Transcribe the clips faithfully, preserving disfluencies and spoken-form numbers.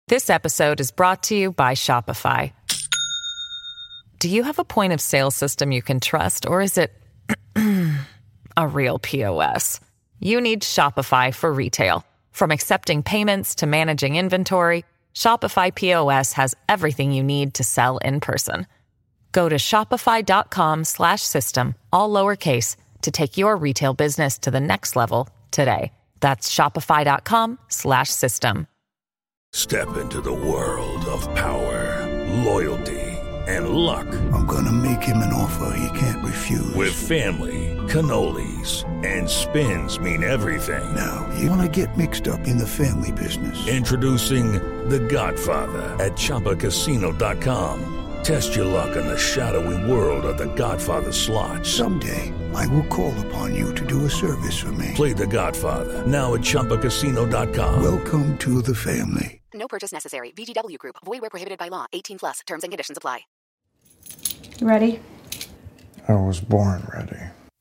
This episode is brought to you by Shopify. Do you have a point of sale system you can trust, or is it a real P O S? You need Shopify for retail. From accepting payments to managing inventory, Shopify P O S has everything you need to sell in person. Go to shopify.com slash system, all lowercase, to take your retail business to the next level today. That's shopify.com slash system. Step into the world of power, loyalty, and luck. I'm gonna make him an offer he can't refuse. With family, cannolis, and spins mean everything. Now, you wanna get mixed up in the family business. Introducing The Godfather at Chumba Casino dot com. Test your luck in the shadowy world of The Godfather slot. Someday, I will call upon you to do a service for me. Play The Godfather, now at Chumba Casino dot com. Welcome to the family. No purchase necessary. V G W Group. Void where prohibited by law. eighteen plus. Terms and conditions apply. You ready? I was born ready.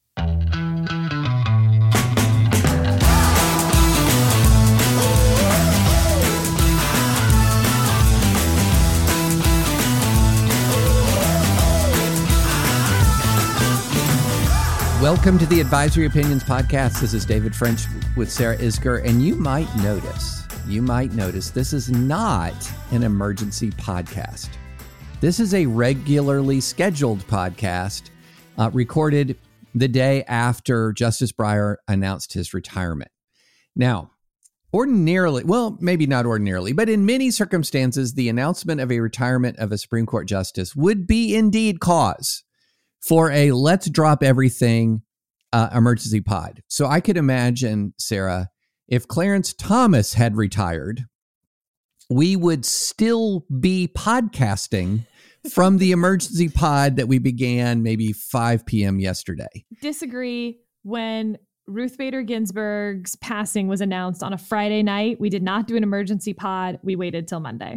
Welcome to the Advisory Opinions Podcast. This is David French with Sarah Isgur, and you might notice, you might notice this is not an emergency podcast. This is a regularly scheduled podcast uh, recorded the day after Justice Breyer announced his retirement. Now, ordinarily, well, maybe not ordinarily, but in many circumstances, the announcement of a retirement of a Supreme Court justice would be indeed cause for a let's drop everything uh, emergency pod. So I could imagine, Sarah, if Clarence Thomas had retired, we would still be podcasting from the emergency pod that we began maybe five p.m. yesterday. Disagree. When Ruth Bader Ginsburg's passing was announced on a Friday night, we did not do an emergency pod. We waited till Monday.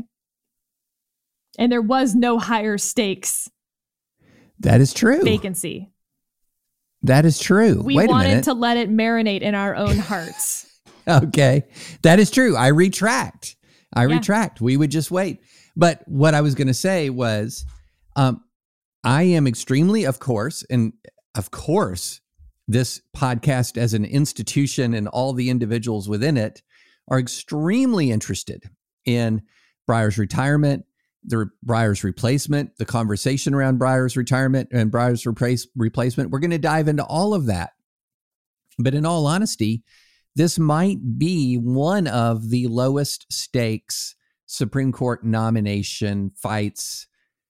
And there was no higher stakes That is true. vacancy. That is true. We Wait a wanted minute. to let it marinate in our own hearts. Okay. That is true. I retract. I Yeah. retract. We would just wait. But what I was going to say was, um, I am extremely, of course, and of course, this podcast as an institution and all the individuals within it are extremely interested in Breyer's retirement, the Breyer's replacement, the conversation around Breyer's retirement and Breyer's replace, replacement. We're going to dive into all of that. But in all honesty, this might be one of the lowest stakes Supreme Court nomination fights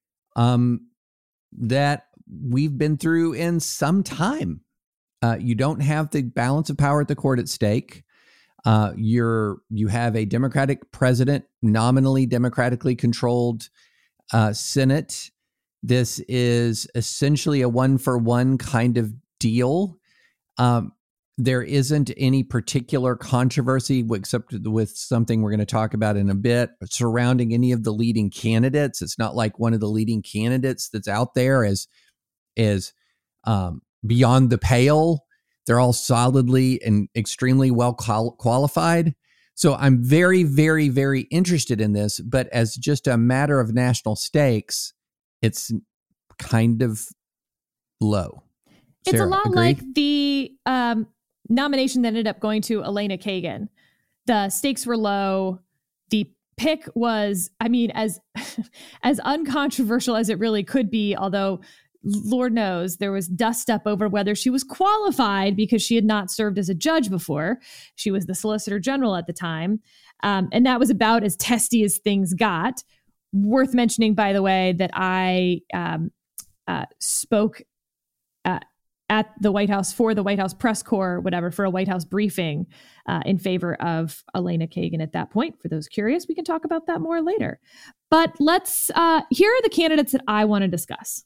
um, that we've been through in some time. Uh, you don't have the balance of power at the court at stake. Uh, you're you have a Democratic president, nominally democratically controlled uh, Senate. This is essentially a one-for-one kind of deal. Um, there isn't any particular controversy, except with something we're going to talk about in a bit, surrounding any of the leading candidates. It's not like one of the leading candidates that's out there is, is um, beyond the pale. They're all solidly and extremely well qual- qualified. So I'm very, very, very interested in this. But as just a matter of national stakes, it's kind of low. It's Sarah, a lot agree? like the um, nomination that ended up going to Elena Kagan. The stakes were low. The pick was, I mean, as as uncontroversial as it really could be, although Lord knows there was dust up over whether she was qualified because she had not served as a judge before. She was the Solicitor General at the time. Um, and that was about as testy as things got. Worth mentioning, by the way, that I um, uh, spoke uh, at the White House for the White House press corps, whatever, for a White House briefing uh, in favor of Elena Kagan at that point. For those curious, we can talk about that more later. But let's, uh, here are the candidates that I want to discuss.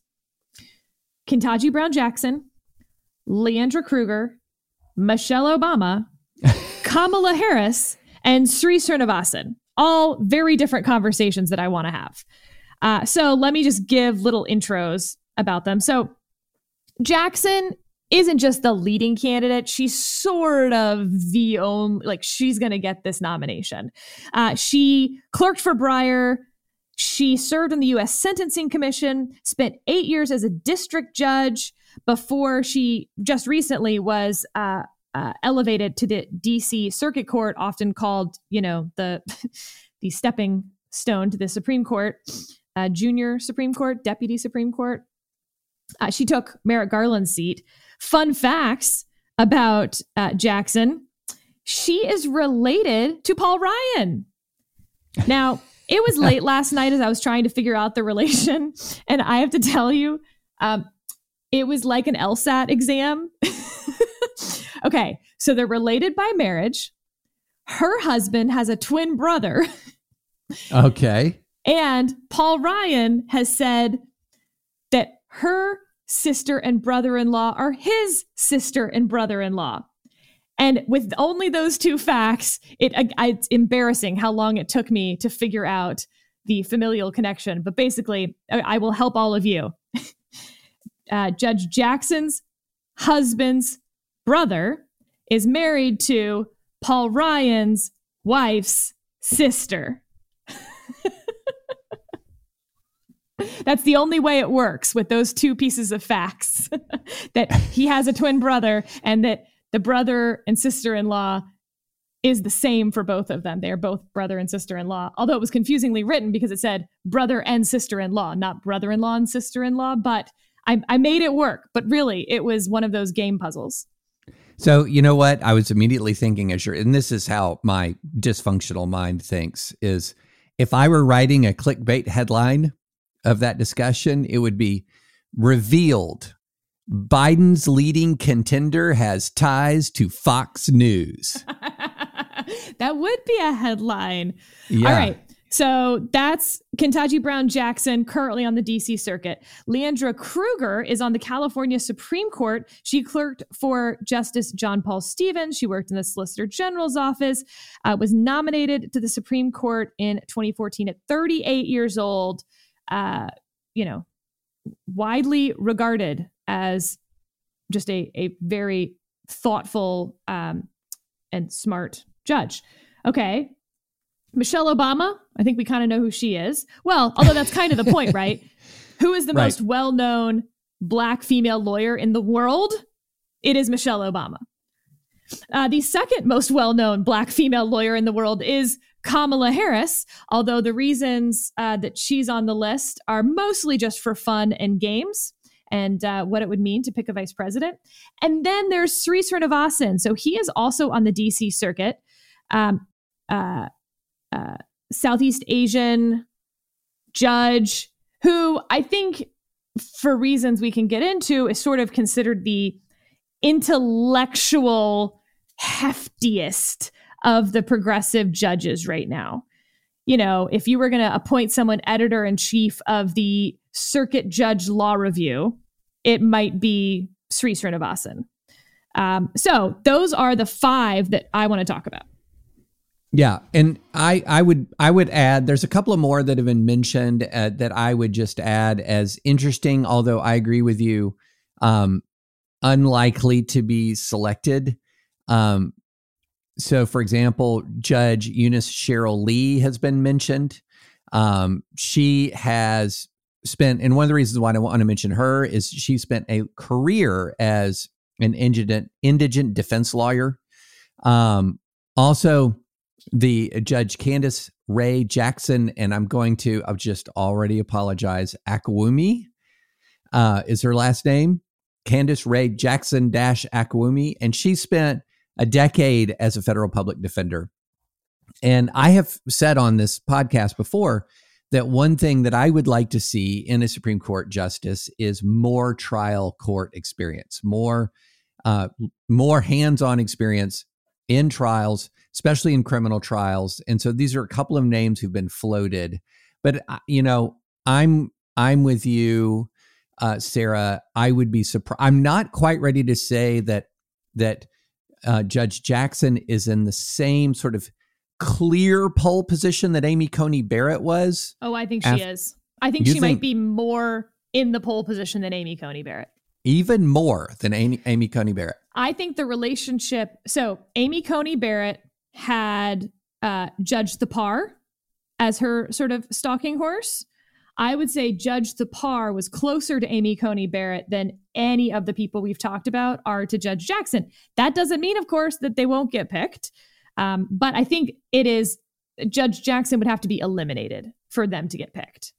Ketanji Brown Jackson, Leandra Kruger, Michelle Obama, Kamala Harris, and Sri Srinivasan. All very different conversations that I want to have. Uh, so let me just give little intros about them. So Jackson isn't just the leading candidate. She's sort of the only, like, she's going to get this nomination. Uh, she clerked for Breyer. She served on the U S Sentencing Commission, spent eight years as a district judge before she just recently was uh, uh, elevated to the D C Circuit Court, often called, you know, the the stepping stone to the Supreme Court, uh, junior Supreme Court, deputy Supreme Court. Uh, she took Merrick Garland's seat. Fun facts about uh, Jackson. She is related to Paul Ryan. Now, it was late last night as I was trying to figure out the relation. And I have to tell you, um, it was like an LSAT exam. Okay, so they're related by marriage. Her husband has a twin brother. Okay. And Paul Ryan has said that her sister and brother-in-law are his sister and brother-in-law. And with only those two facts, it, I, it's embarrassing how long it took me to figure out the familial connection. But basically, I, I will help all of you. uh, Judge Jackson's husband's brother is married to Paul Ryan's wife's sister. That's the only way it works with those two pieces of facts, that he has a twin brother and that the brother and sister-in-law is the same for both of them. They are both brother and sister-in-law, although it was confusingly written because it said brother and sister-in-law, not brother-in-law and sister-in-law. But I, I made it work. But really, it was one of those game puzzles. So, you know what? I was immediately thinking, as you're, and this is how my dysfunctional mind thinks, is if I were writing a clickbait headline of that discussion, it would be revealed Biden's leading contender has ties to Fox News. That would be a headline. Yeah. All right. So that's Ketanji Brown Jackson, currently on the D C Circuit. Leandra Kruger is on the California Supreme Court. She clerked for Justice John Paul Stevens. She worked in the Solicitor General's office, uh, was nominated to the Supreme Court in twenty fourteen at thirty-eight years old. Uh, you know, widely regarded as just a, a very thoughtful um, and smart judge. Okay. Michelle Obama, I think we kind of know who she is. Well, although that's kind of the point, right? Who is the Right. most well-known Black female lawyer in the world? It is Michelle Obama. Uh, the second most well-known Black female lawyer in the world is Kamala Harris, although the reasons uh, that she's on the list are mostly just for fun and games and uh, what it would mean to pick a vice president. And then there's Sri Srinivasan. So he is also on the D C Circuit, um, uh, uh, Southeast Asian judge, who I think, for reasons we can get into, is sort of considered the intellectual heftiest of the progressive judges right now. You know, if you were going to appoint someone editor-in-chief of the Circuit Judge Law Review, it might be Sri Srinivasan. Um, so those are the five that I want to talk about. Yeah, and I, I would I would add, there's a couple of more that have been mentioned uh, that I would just add as interesting, although I agree with you, um, unlikely to be selected. Um, so, for example, Judge Eunice Cheryl Lee has been mentioned. Um, she has spent, and one of the reasons why I want to mention her is she spent a career as an indigent, indigent defense lawyer. Um, also, the Judge Candace Ray Jackson, and I'm going to, I've just already apologize, Akwumi uh, is her last name. Candace Ray Jackson dash Akwumi, and she spent a decade as a federal public defender. And I have said on this podcast before that one thing that I would like to see in a Supreme Court justice is more trial court experience, more uh, more hands-on experience in trials, especially in criminal trials. And so these are a couple of names who've been floated. But, you know, I'm I'm with you, uh, Sarah. I would be surprised. I'm not quite ready to say that that uh, Judge Jackson is in the same sort of clear pole position that Amy Coney Barrett was. Oh, I think she Af- is. I think You she think- might be more in the pole position than Amy Coney Barrett. Even more than Amy, Amy Coney Barrett. I think the relationship, so Amy Coney Barrett had uh, Judge Thapar as her sort of stalking horse. I would say Judge Thapar was closer to Amy Coney Barrett than any of the people we've talked about are to Judge Jackson. That doesn't mean, of course, that they won't get picked. Um, but I think it is, Judge Jackson would have to be eliminated for them to get picked.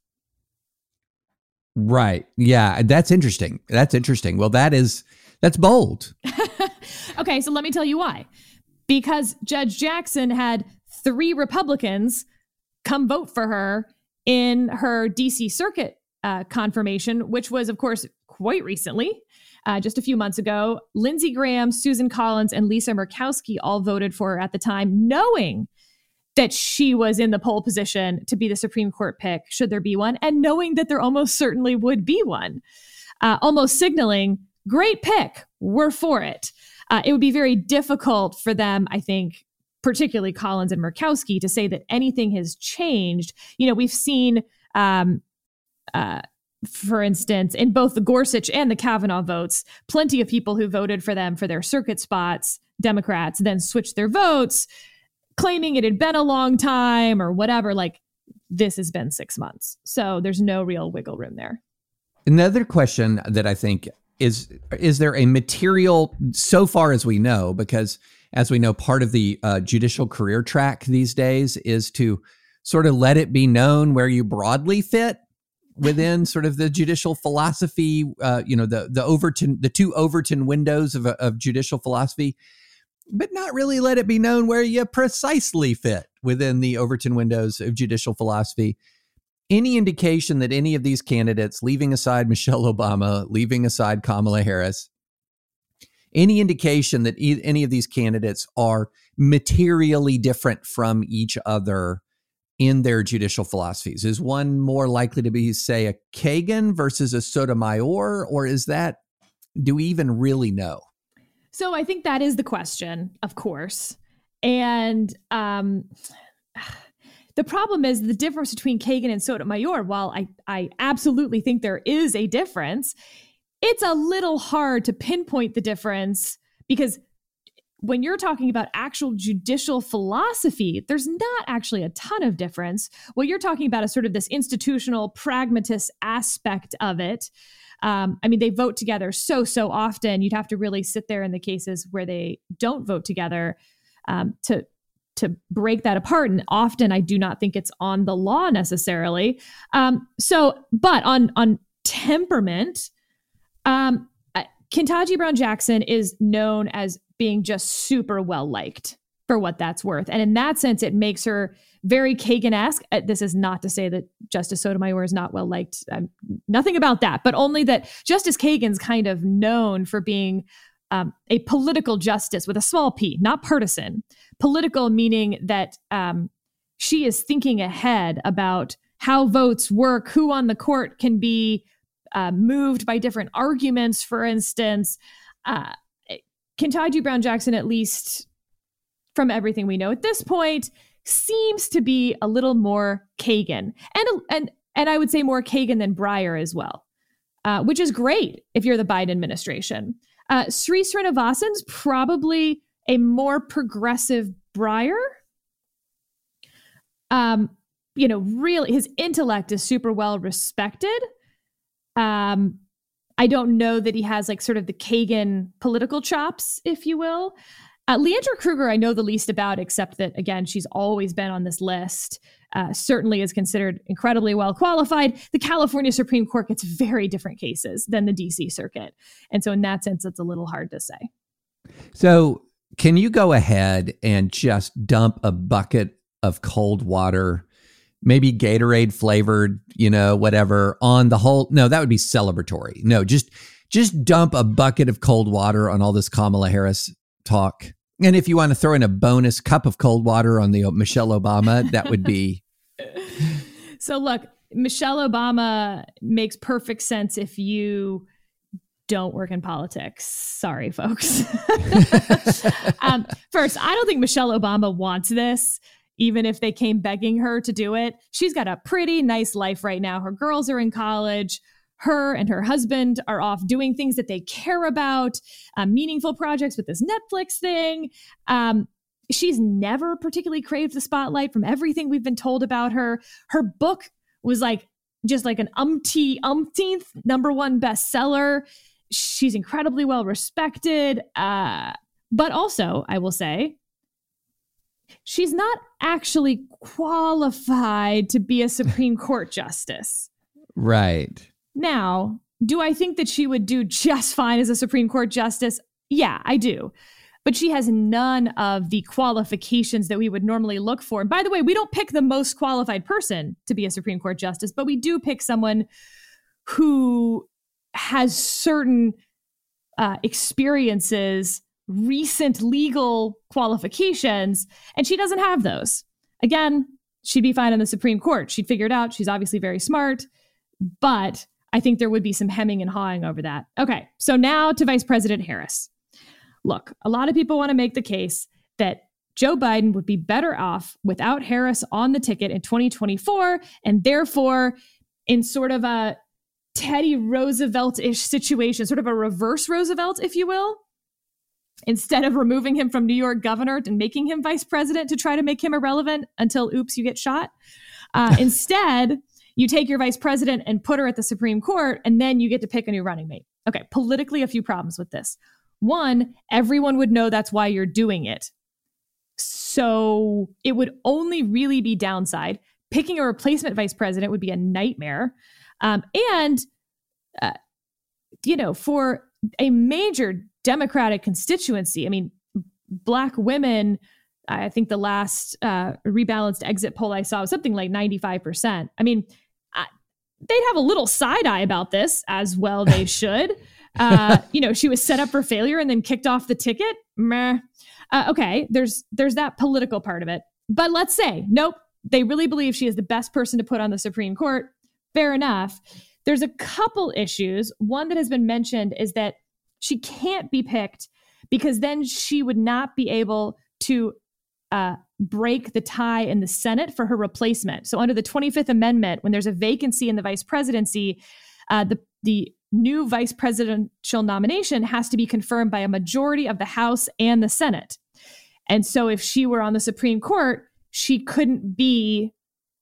Right. Yeah, that's interesting. That's interesting. Well, that is, that's bold. Okay, so let me tell you why. Because Judge Jackson had three Republicans come vote for her in her D C Circuit uh, confirmation, which was, of course, quite recently, uh, just a few months ago. Lindsey Graham, Susan Collins, and Lisa Murkowski all voted for her at the time, knowing that she was in the pole position to be the Supreme Court pick, should there be one, and knowing that there almost certainly would be one, uh, almost signaling, great pick, we're for it. Uh, it would be very difficult for them, I think, particularly Collins and Murkowski, to say that anything has changed. You know, we've seen, um, uh, for instance, in both the Gorsuch and the Kavanaugh votes, plenty of people who voted for them for their circuit spots, Democrats, then switched their votes, claiming it had been a long time or whatever. Like, this has been six months. So there's no real wiggle room there. Another question that I think is, is there a material, so far as we know, because as we know, part of the uh, judicial career track these days is to sort of let it be known where you broadly fit within sort of the judicial philosophy, uh, you know, the the Overton, the two Overton windows of, of judicial philosophy, but not really let it be known where you precisely fit within the Overton windows of judicial philosophy. Any indication that any of these candidates, leaving aside Michelle Obama, leaving aside Kamala Harris, any indication that e- any of these candidates are materially different from each other in their judicial philosophies? Is one more likely to be, say, a Kagan versus a Sotomayor, or is that, do we even really know? So I think that is the question, of course. And um, the problem is the difference between Kagan and Sotomayor, while I, I absolutely think there is a difference, it's a little hard to pinpoint the difference, because when you're talking about actual judicial philosophy, there's not actually a ton of difference. What you're talking about is sort of this institutional pragmatist aspect of it. Um, I mean, they vote together so, so often. You'd have to really sit there in the cases where they don't vote together um, to to break that apart. And often I do not think it's on the law necessarily. Um, so, but on on temperament, Um, Ketanji Brown Jackson is known as being just super well liked, for what that's worth. And in that sense, it makes her very Kagan-esque. Uh, this is not to say that Justice Sotomayor is not well liked. Um, nothing about that, but only that Justice Kagan's kind of known for being um, a political justice with a small p, not partisan. Political meaning that um, she is thinking ahead about how votes work, who on the court can be Uh, moved by different arguments, for instance. Uh, Ketanji Brown Jackson, at least from everything we know at this point, seems to be a little more Kagan, and and and I would say more Kagan than Breyer as well, uh, which is great if you're the Biden administration. Uh, Sri Srinivasan's probably a more progressive Breyer. Um, you know, really, his intellect is super well respected. Um, I don't know that he has like sort of the Kagan political chops, if you will. Uh, Leandra Kruger, I know the least about, except that, again, she's always been on this list, uh, certainly is considered incredibly well qualified. The California Supreme Court gets very different cases than the D C Circuit. And so in that sense, it's a little hard to say. So can you go ahead and just dump a bucket of cold water, maybe Gatorade flavored, you know, whatever, on the whole? No, that would be celebratory. No, just just dump a bucket of cold water on all this Kamala Harris talk. And if you want to throw in a bonus cup of cold water on the Michelle Obama, that would be. So look, Michelle Obama makes perfect sense if you don't work in politics. Sorry, folks. um, first, I don't think Michelle Obama wants this. Even if they came begging her to do it, she's got a pretty nice life right now. Her girls are in college. her and her husband are off doing things that they care about, uh, meaningful projects with this Netflix thing. Um, she's never particularly craved the spotlight from everything we've been told about her. Her book was like just like an umpty, umpteenth number one bestseller. She's incredibly well respected. Uh, but also, I will say, she's not actually qualified to be a Supreme Court justice. Right. Now, do I think that she would do just fine as a Supreme Court justice? Yeah, I do. But she has none of the qualifications that we would normally look for. And by the way, we don't pick the most qualified person to be a Supreme Court justice, but we do pick someone who has certain uh, experiences, recent legal qualifications, and she doesn't have those. Again, she'd be fine in the Supreme Court. She'd figure it out. She's obviously very smart, but I think there would be some hemming and hawing over that. Okay, so now to Vice President Harris. Look, a lot of people want to make the case that Joe Biden would be better off without Harris on the ticket in twenty twenty-four, and therefore, in sort of a Teddy Roosevelt-ish situation, sort of a reverse Roosevelt, if you will, instead of removing him from New York governor and making him vice president to try to make him irrelevant until, oops, you get shot. Uh, instead, you take your vice president and put her at the Supreme Court, and then you get to pick a new running mate. Okay, politically, a few problems with this. One, everyone would know that's why you're doing it. So it would only really be downside. Picking a replacement vice president would be a nightmare. Um, and, uh, you know, for a major Democratic constituency, I mean, Black women, I think the last uh, rebalanced exit poll I saw was something like ninety-five percent. I mean, I, they'd have a little side eye about this, as well they should. Uh, you know, she was set up for failure and then kicked off the ticket. Meh. Uh, okay, there's there's that political part of it. But let's say, nope, they really believe she is the best person to put on the Supreme Court. Fair enough. There's a couple issues. One that has been mentioned is that she can't be picked because then she would not be able to uh, break the tie in the Senate for her replacement. So under the twenty-fifth Amendment, when there's a vacancy in the vice presidency, uh, the the new vice presidential nomination has to be confirmed by a majority of the House and the Senate. And so if she were on the Supreme Court, she couldn't be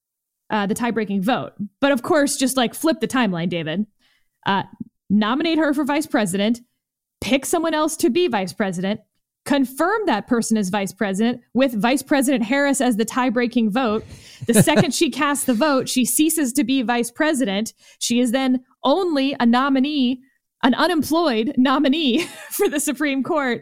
uh, the tie-breaking vote. But of course, just like flip the timeline, David. Uh, nominate her for vice president, pick someone else to be vice president, confirm that person as vice president with Vice President Harris as the tie-breaking vote. The second she casts the vote, she ceases to be vice president. She is then only a nominee, an unemployed nominee for the Supreme Court.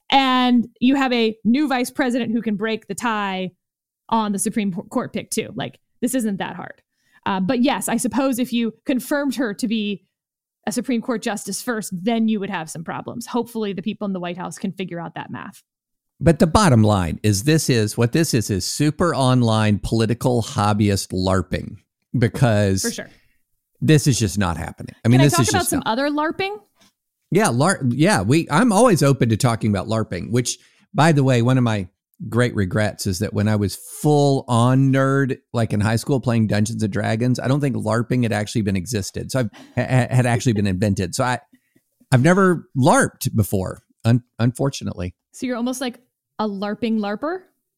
And you have a new vice president who can break the tie on the Supreme Court pick too. Like, this isn't that hard. Uh, but yes, I suppose if you confirmed her to be a Supreme Court justice first, then you would have some problems. Hopefully the people in the White House can figure out that math. But the bottom line is this is what this is is super online political hobbyist LARPing, because For sure. this is just not happening. I mean, Can I this talk is about just some not. other LARPing? Yeah, LARP. Yeah, we. I'm always open to talking about LARPing. Which, by the way, one of my great regrets is that when I was full on nerd, like in high school playing Dungeons and Dragons, I don't think LARPing had actually been existed. So I've ha- had actually been invented. So I, I've never LARPed before, un- unfortunately. So you're almost like a LARPing LARPer?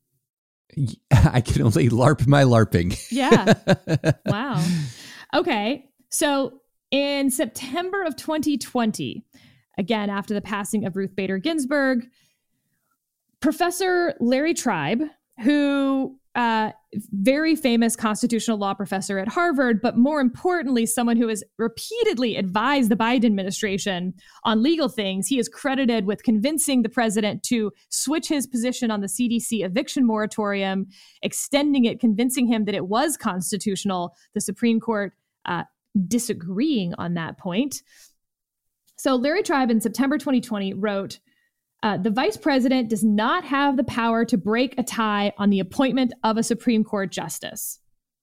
I can only LARP my LARPing. Yeah. Wow. Okay. So in September of twenty twenty, again, after the passing of Ruth Bader Ginsburg, Professor Larry Tribe, who uh, very famous constitutional law professor at Harvard, but more importantly, someone who has repeatedly advised the Biden administration on legal things. He is credited with convincing the president to switch his position on the C D C eviction moratorium, extending it, convincing him that it was constitutional, the Supreme Court uh, disagreeing on that point. So Larry Tribe in September twenty twenty wrote, Uh, the vice president does not have the power to break a tie on the appointment of a Supreme Court justice.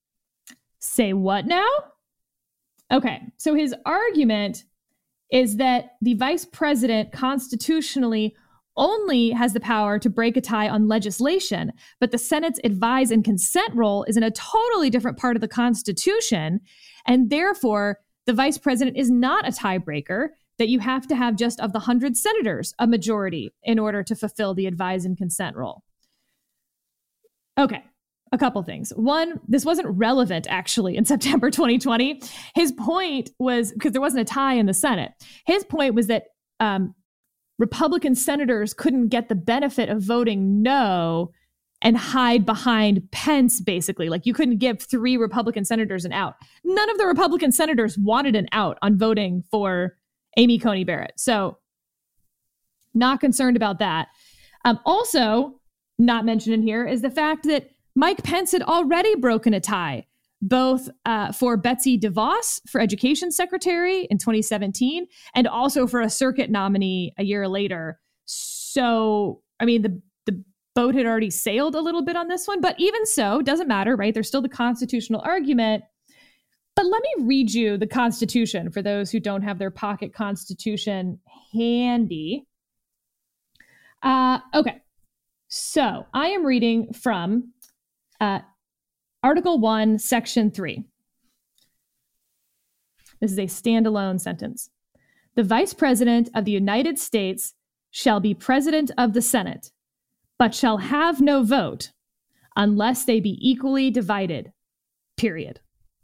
Say what now? Okay, so his argument is that the vice president constitutionally only has the power to break a tie on legislation, but the Senate's advise and consent role is in a totally different part of the Constitution, and therefore the vice president is not a tiebreaker, that you have to have just of the one hundred senators a majority in order to fulfill the advise and consent role. Okay, a couple things. One, this wasn't relevant actually in September twenty twenty. His point was, because there wasn't a tie in the Senate, his point was that um, Republican senators couldn't get the benefit of voting no and hide behind Pence, basically. Like, you couldn't give three Republican senators an out. None of the Republican senators wanted an out on voting for Amy Coney Barrett. So not concerned about that. Um, also, not mentioned in here is the fact that Mike Pence had already broken a tie, both uh, for Betsy DeVos for Education Secretary in twenty seventeen, and also for a circuit nominee a year later. So, I mean, the the boat had already sailed a little bit on this one, but even so, doesn't matter, right? There's still the constitutional argument. But let me read you the Constitution for those who don't have their pocket Constitution handy. Uh, okay, so I am reading from uh, Article one, Section three. This is a standalone sentence. The Vice President of the United States shall be President of the Senate, but shall have no vote unless they be equally divided, period.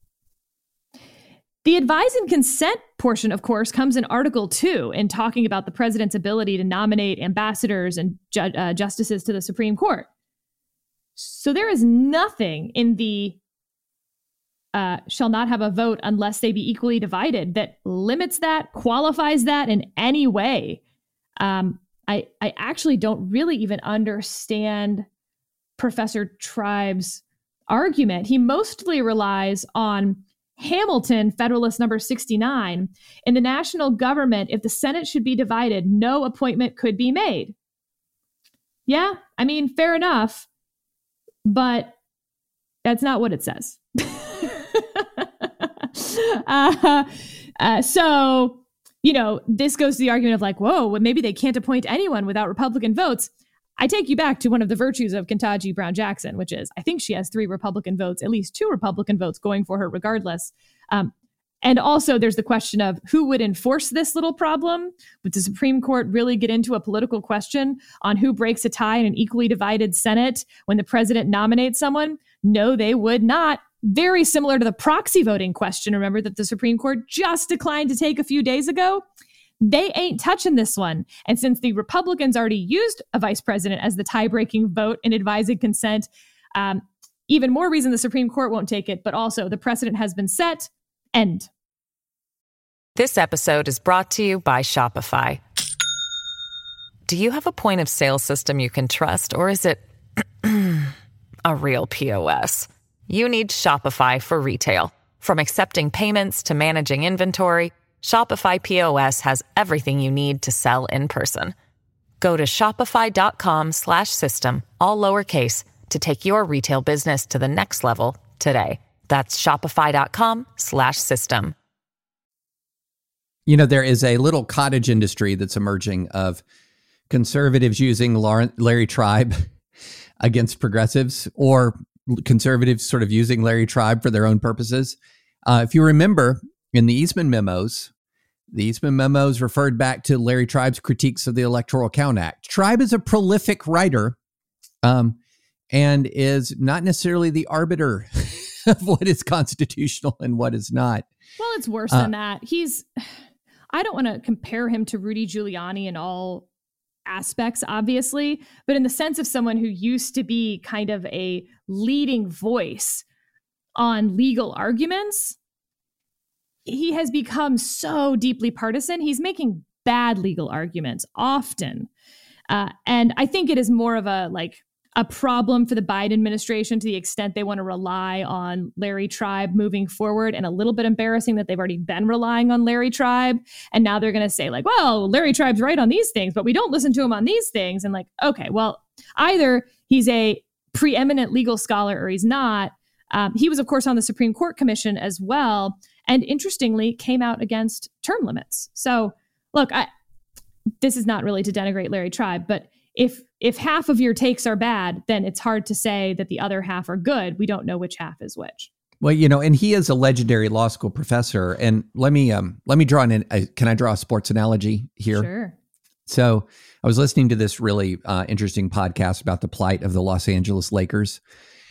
The advise and consent portion, of course, comes in Article two in talking about the president's ability to nominate ambassadors and ju- uh, justices to the Supreme Court. So there is nothing in the uh, shall not have a vote unless they be equally divided that limits that, qualifies that in any way. Um, I, I actually don't really even understand Professor Tribe's argument. He mostly relies on Hamilton, Federalist number sixty-nine. In the national government, if the Senate should be divided, no appointment could be made. Yeah, I mean, fair enough, but that's not what it says. uh, uh, so, you know, this goes to the argument of like, whoa, well, maybe they can't appoint anyone without Republican votes. I take you back to one of the virtues of Ketanji Brown Jackson, which is I think she has three Republican votes, at least two Republican votes going for her regardless. Um, and also there's the question of who would enforce this little problem. Would the Supreme Court really get into a political question on who breaks a tie in an equally divided Senate when the president nominates someone? No, they would not. Very similar to the proxy voting question, remember, that the Supreme Court just declined to take a few days ago. They ain't touching this one. And since the Republicans already used a vice president as the tie-breaking vote in advising consent, um, even more reason the Supreme Court won't take it, but also the precedent has been set. End. This episode is brought to you by Shopify. Do you have a point of sale system you can trust, or is it a real P O S? You need Shopify for retail. From accepting payments to managing inventory, Shopify P O S has everything you need to sell in person. Go to shopify.com slash system, all lowercase, to take your retail business to the next level today. That's shopify.com slash system. You know, there is a little cottage industry that's emerging of conservatives using Larry Tribe against progressives, or conservatives sort of using Larry Tribe for their own purposes. Uh, if you remember, in the Eastman memos, the Eastman memos referred back to Larry Tribe's critiques of the Electoral Count Act. Tribe is a prolific writer um, and is not necessarily the arbiter of what is constitutional and what is not. Well, it's worse uh, than that. He's, I don't want to compare him to Rudy Giuliani in all aspects, obviously, but in the sense of someone who used to be kind of a leading voice on legal arguments, he has become so deeply partisan. He's making bad legal arguments often. Uh, and I think it is more of a like a problem for the Biden administration to the extent they want to rely on Larry Tribe moving forward, and a little bit embarrassing that they've already been relying on Larry Tribe. And now they're going to say like, well, Larry Tribe's right on these things, but we don't listen to him on these things. And like, okay, well, either he's a preeminent legal scholar or he's not. Um, he was, of course, on the Supreme Court Commission as well. And interestingly, came out against term limits. So look, I, this is not really to denigrate Larry Tribe, but if if half of your takes are bad, then it's hard to say that the other half are good. We don't know which half is which. Well, you know, and he is a legendary law school professor. And let me um, let me draw an. Uh, can I draw a sports analogy here? Sure. So I was listening to this really uh, interesting podcast about the plight of the Los Angeles Lakers,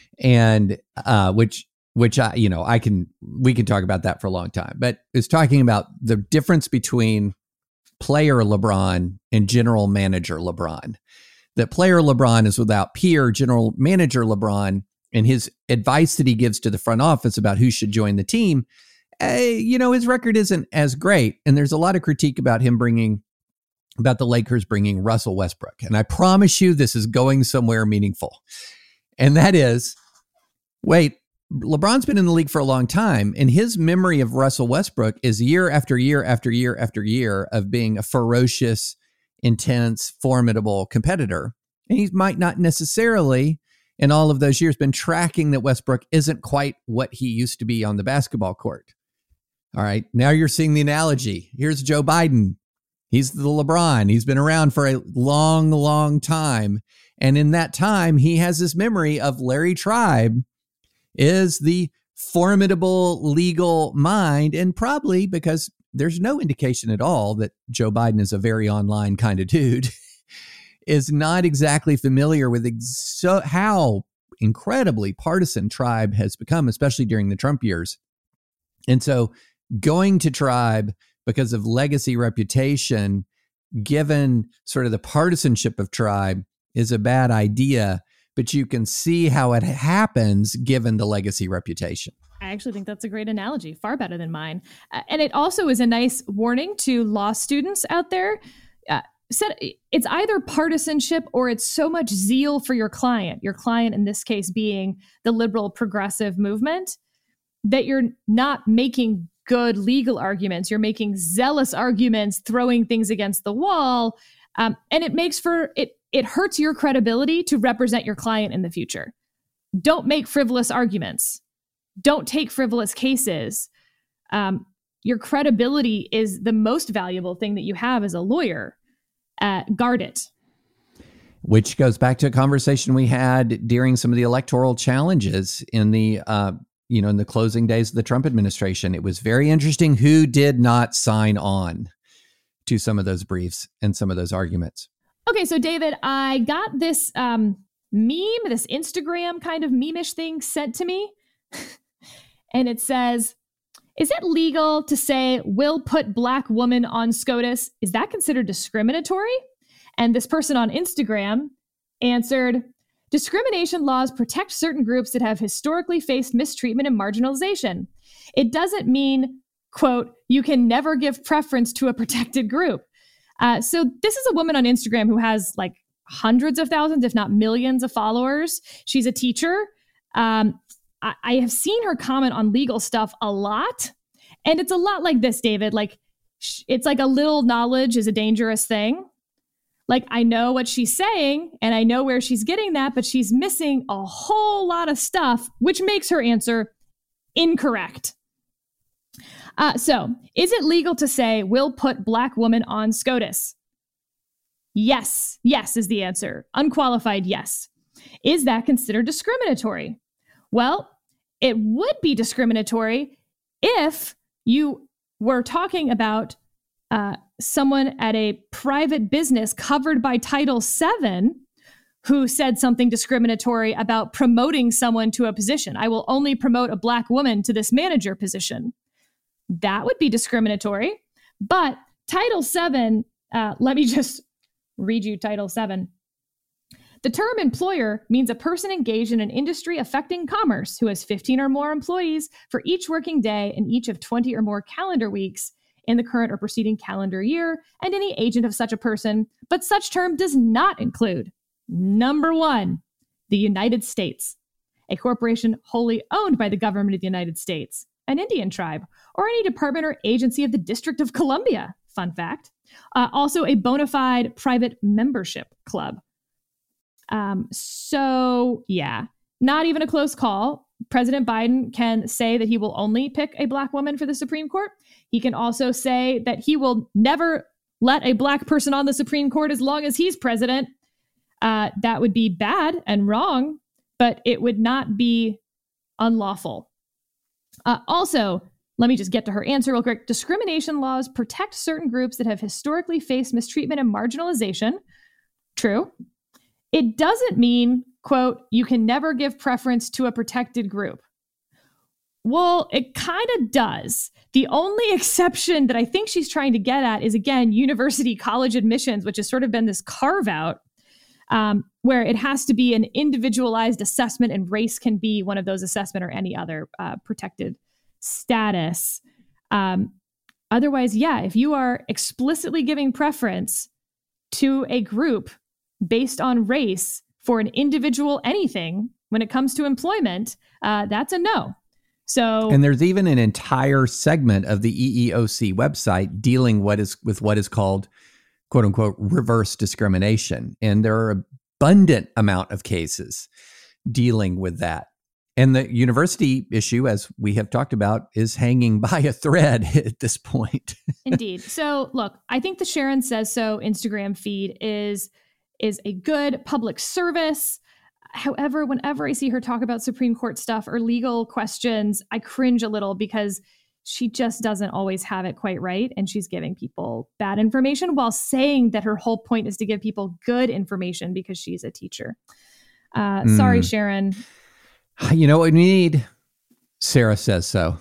and uh, which which I you know I can we can talk about that for a long time. But it's talking about the difference between player LeBron and general manager LeBron. That player LeBron is without peer. General manager LeBron, and his advice that he gives to the front office about who should join the team, uh, you know, his record isn't as great. And there's a lot of critique about him bringing, about the Lakers bringing Russell Westbrook. And I promise you this is going somewhere meaningful. And that is, wait, LeBron's been in the league for a long time, and his memory of Russell Westbrook is year after year after year after year of being a ferocious, intense, formidable competitor. And he might not necessarily in all of those years been tracking that Westbrook isn't quite what he used to be on the basketball court. All right. Now you're seeing the analogy. Here's Joe Biden. He's the LeBron. He's been around for a long, long time. And in that time, he has this memory of Larry Tribe is the formidable legal mind. And probably because there's no indication at all that Joe Biden is a very online kind of dude, is not exactly familiar with ex- how incredibly partisan Tribe has become, especially during the Trump years. And so going to Tribe because of legacy reputation, given sort of the partisanship of Tribe, is a bad idea. But you can see how it happens given the legacy reputation. I actually think that's a great analogy, far better than mine. Uh, and it also is a nice warning to law students out there. Uh, Said it's either partisanship or it's so much zeal for your client, your client in this case being the liberal progressive movement, that you're not making good legal arguments. You're making zealous arguments, throwing things against the wall. Um, and it makes for it, it hurts your credibility to represent your client in the future. Don't make frivolous arguments. Don't take frivolous cases. Um, your credibility is the most valuable thing that you have as a lawyer. Uh, guard it. Which goes back to a conversation we had during some of the electoral challenges in the, uh, you know, in the closing days of the Trump administration. It was very interesting who did not sign on to some of those briefs and some of those arguments. Okay, so David, I got this um, meme, this Instagram kind of meme-ish thing sent to me. And it says, is it legal to say, we'll put black woman on SCOTUS? Is that considered discriminatory? And this person on Instagram answered, discrimination laws protect certain groups that have historically faced mistreatment and marginalization. It doesn't mean, quote, you can never give preference to a protected group. Uh, so this is a woman on Instagram who has like hundreds of thousands, if not millions of followers. She's a teacher. Um, I, I have seen her comment on legal stuff a lot. And it's a lot like this, David. Like, sh- it's like a little knowledge is a dangerous thing. Like, I know what she's saying and I know where she's getting that, but she's missing a whole lot of stuff, which makes her answer incorrect. Uh, so, is it legal to say, we'll put black woman on SCOTUS? Yes. Yes is the answer. Unqualified yes. Is that considered discriminatory? Well, it would be discriminatory if you were talking about uh, someone at a private business covered by Title seven who said something discriminatory about promoting someone to a position. I will only promote a black woman to this manager position. That would be discriminatory. But Title seven, uh, let me just read you Title seven. The term employer means a person engaged in an industry affecting commerce who has fifteen or more employees for each working day in each of twenty or more calendar weeks in the current or preceding calendar year, and any agent of such a person, but such term does not include, number one, the United States, a corporation wholly owned by the government of the United States, an Indian tribe, or any department or agency of the District of Columbia, fun fact. Uh, also a bona fide private membership club. Um, so yeah, not even a close call. President Biden can say that he will only pick a black woman for the Supreme Court. He can also say that he will never let a black person on the Supreme Court as long as he's president. Uh, that would be bad and wrong, but it would not be unlawful. Uh, also, let me just get to her answer real quick. Discrimination laws protect certain groups that have historically faced mistreatment and marginalization. True. It doesn't mean, quote, you can never give preference to a protected group. Well, it kind of does. The only exception that I think she's trying to get at is, again, university college admissions, which has sort of been this carve out um, where it has to be an individualized assessment, and race can be one of those assessment or any other uh, protected status. Um, otherwise, yeah, if you are explicitly giving preference to a group based on race for an individual anything when it comes to employment, uh, that's a no. So, and there's even an entire segment of the E E O C website dealing what is with what is called, quote unquote, reverse discrimination. And there are abundant amount of cases dealing with that. And the university issue, as we have talked about, is hanging by a thread at this point. Indeed. So look, I think the Sharon Says So Instagram feed is, is a good public service. However, whenever I see her talk about Supreme Court stuff or legal questions, I cringe a little because she just doesn't always have it quite right. And she's giving people bad information while saying that her whole point is to give people good information because she's a teacher. Uh, mm. Sorry, Sharon. You know what we need? Sarah Says So.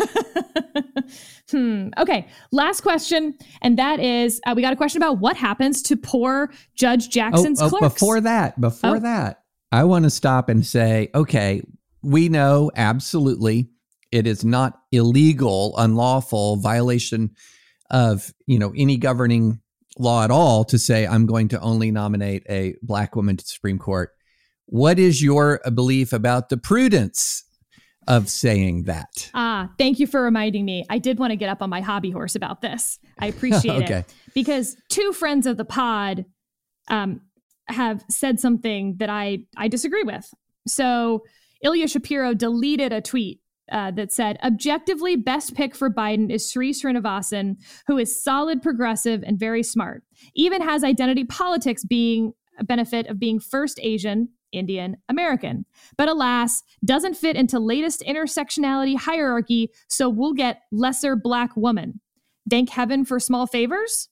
hmm. Okay. Last question. And that is, uh, we got a question about what happens to poor Judge Jackson's oh, oh, clerks. Before that, before oh. that, I want to stop and say, okay, we know absolutely it is not illegal, unlawful, violation of, you know, any governing law at all to say I'm going to only nominate a Black woman to the Supreme Court. What is your belief about the prudence of saying that? Ah, thank you for reminding me. I did want to get up on my hobby horse about this. I appreciate okay. it. Because two friends of the pod um, have said something that I, I disagree with. So Ilya Shapiro deleted a tweet uh, that said, objectively, best pick for Biden is Sri Srinivasan, who is solid progressive and very smart. Even has identity politics being a benefit of being first Asian, Indian, American. But alas, doesn't fit into latest intersectionality hierarchy, so we'll get lesser Black woman. Thank heaven for small favors?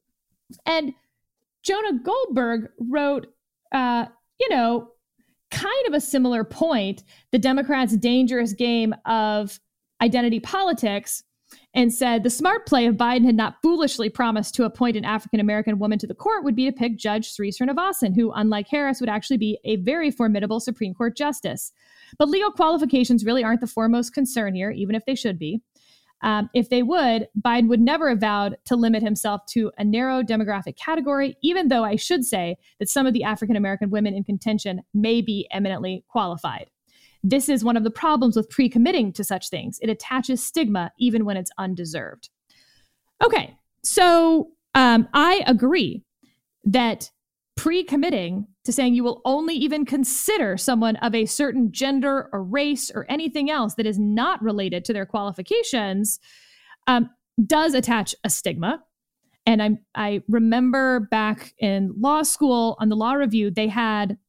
And Jonah Goldberg wrote, uh, you know, kind of a similar point, the Democrats' dangerous game of identity politics, and said the smart play if Biden had not foolishly promised to appoint an African-American woman to the court would be to pick Judge Sri Srinivasan, who, unlike Harris, would actually be a very formidable Supreme Court justice. But legal qualifications really aren't the foremost concern here, even if they should be. Um, if they would, Biden would never have vowed to limit himself to a narrow demographic category, even though I should say that some of the African-American women in contention may be eminently qualified. This is one of the problems with pre-committing to such things. It attaches stigma even when it's undeserved. Okay, so um, I agree that pre-committing to saying you will only even consider someone of a certain gender or race or anything else that is not related to their qualifications um, does attach a stigma. And I I remember back in law school on the law review, they had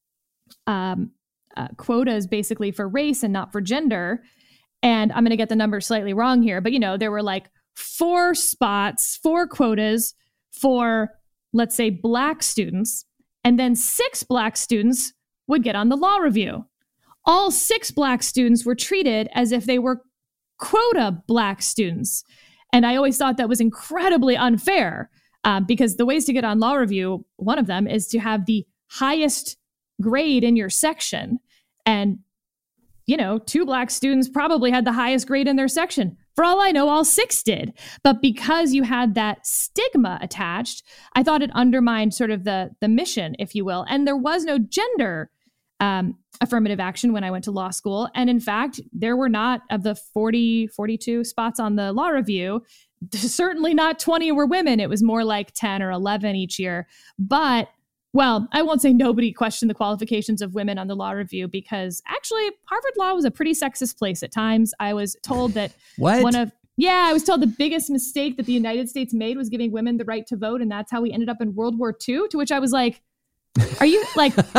um, uh, quotas basically for race and not for gender. And I'm going to get the numbers slightly wrong here, but you know, there were like four spots, four quotas for, let's say, Black students, and then six Black students would get on the law review. All six Black students were treated as if they were quota Black students. And I always thought that was incredibly unfair um, because the ways to get on law review, one of them is to have the highest grade in your section. And, you know, two Black students probably had the highest grade in their section. For all I know, all six did. But because you had that stigma attached, I thought it undermined sort of the, the mission, if you will. And there was no gender um, affirmative action when I went to law school. And in fact, there were not, of the forty, forty-two spots on the law review, certainly not twenty were women. It was more like ten or eleven each year. But well, I won't say nobody questioned the qualifications of women on the law review because actually Harvard Law was a pretty sexist place at times. I was told that what? one of, yeah, I was told the biggest mistake that the United States made was giving women the right to vote. And that's how we ended up in World War Two, to which I was like, are you like,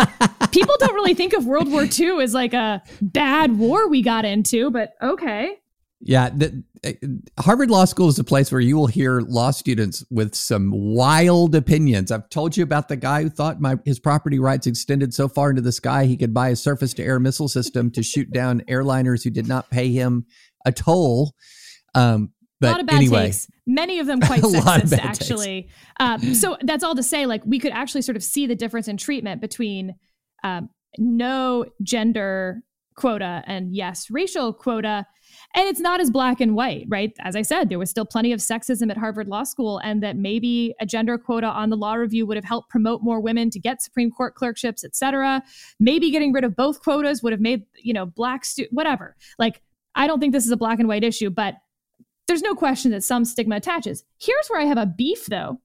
People don't really think of World War Two as like a bad war we got into, but okay. Yeah, the, uh, Harvard Law School is a place where you will hear law students with some wild opinions. I've told you about the guy who thought my his property rights extended so far into the sky he could buy a surface-to-air missile system to shoot down airliners who did not pay him a toll. Um, but a lot of bad anyway, takes. Many of them quite sexist, actually. Um, so that's all to say, like, we could actually sort of see the difference in treatment between um, no gender quota and yes, racial quota. And it's not as black and white, right? As I said, there was still plenty of sexism at Harvard Law School, and that maybe a gender quota on the law review would have helped promote more women to get Supreme Court clerkships, et cetera. Maybe getting rid of both quotas would have made, you know, black stu- whatever. Like, I don't think this is a black and white issue, but there's no question that some stigma attaches. Here's where I have a beef, though.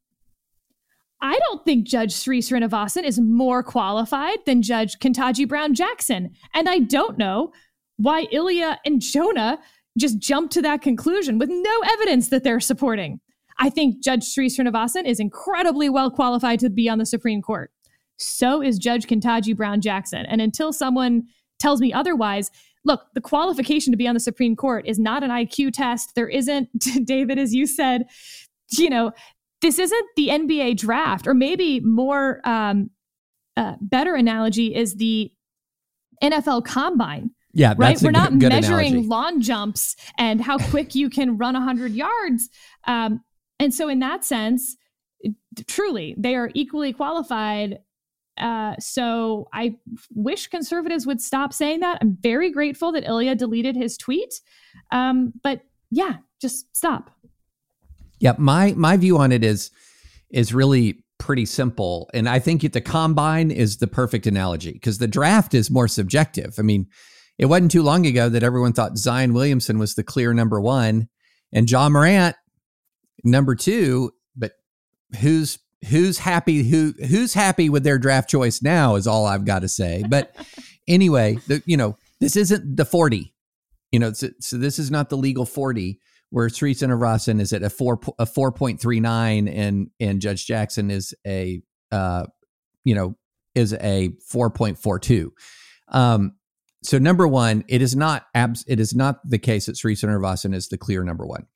I don't think Judge Sri Srinivasan is more qualified than Judge Ketanji Brown Jackson. And I don't know why Ilya and Jonah just jumped to that conclusion with no evidence that they're supporting. I think Judge Sri Srinivasan is incredibly well qualified to be on the Supreme Court. So is Judge Ketanji Brown Jackson. And until someone tells me otherwise, look, the qualification to be on the Supreme Court is not an I Q test. There isn't, David, as you said, you know, this isn't the N B A draft, or maybe more um, uh, better analogy is the N F L combine. Yeah, right. That's We're a not good, good measuring analogy. lawn jumps and how quick you can run one hundred yards. Um, and so in that sense, truly, they are equally qualified. Uh, so I wish conservatives would stop saying that. I'm very grateful that Ilya deleted his tweet. Um, but yeah, just stop. Yeah, my my view on it is is really pretty simple. And I think the combine is the perfect analogy because the draft is more subjective. I mean, it wasn't too long ago that everyone thought Zion Williamson was the clear number one and Ja Morant number two. But who's who's happy? Who who's happy with their draft choice now is all I've got to say. But anyway, the, you know, this isn't the forty. You know, so, so this is not the legal forty where Sri Srinivasan is at a four a four point three nine and and Judge Jackson is a uh you know is a four point four two. Um. So number one, it is not abs- it is not the case that Sri Srinivasan is the clear number one.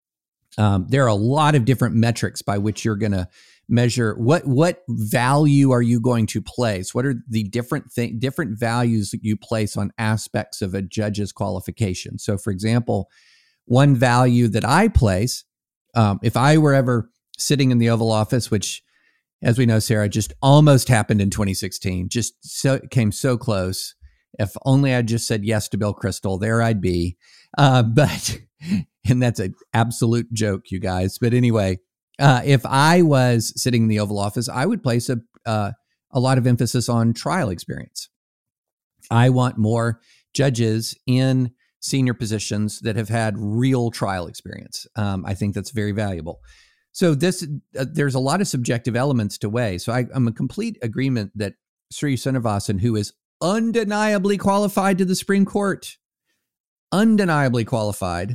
Um, there are a lot of different metrics by which you're going to measure what what value are you going to place. What are the different th- different values that you place on aspects of a judge's qualification? So, for example, one value that I place, um, if I were ever sitting in the Oval Office, which, as we know, Sarah, just almost happened in twenty sixteen, just so came so close. If only I just said yes to Bill Kristol, there I'd be. Uh, but, and that's an absolute joke, you guys. But anyway, uh, if I was sitting in the Oval Office, I would place a uh, a lot of emphasis on trial experience. I want more judges in senior positions that have had real trial experience. Um, I think that's very valuable. So this, uh, there's a lot of subjective elements to weigh. So I, I'm in complete agreement that Sri Srinivasan, who is undeniably qualified to the Supreme Court, undeniably qualified.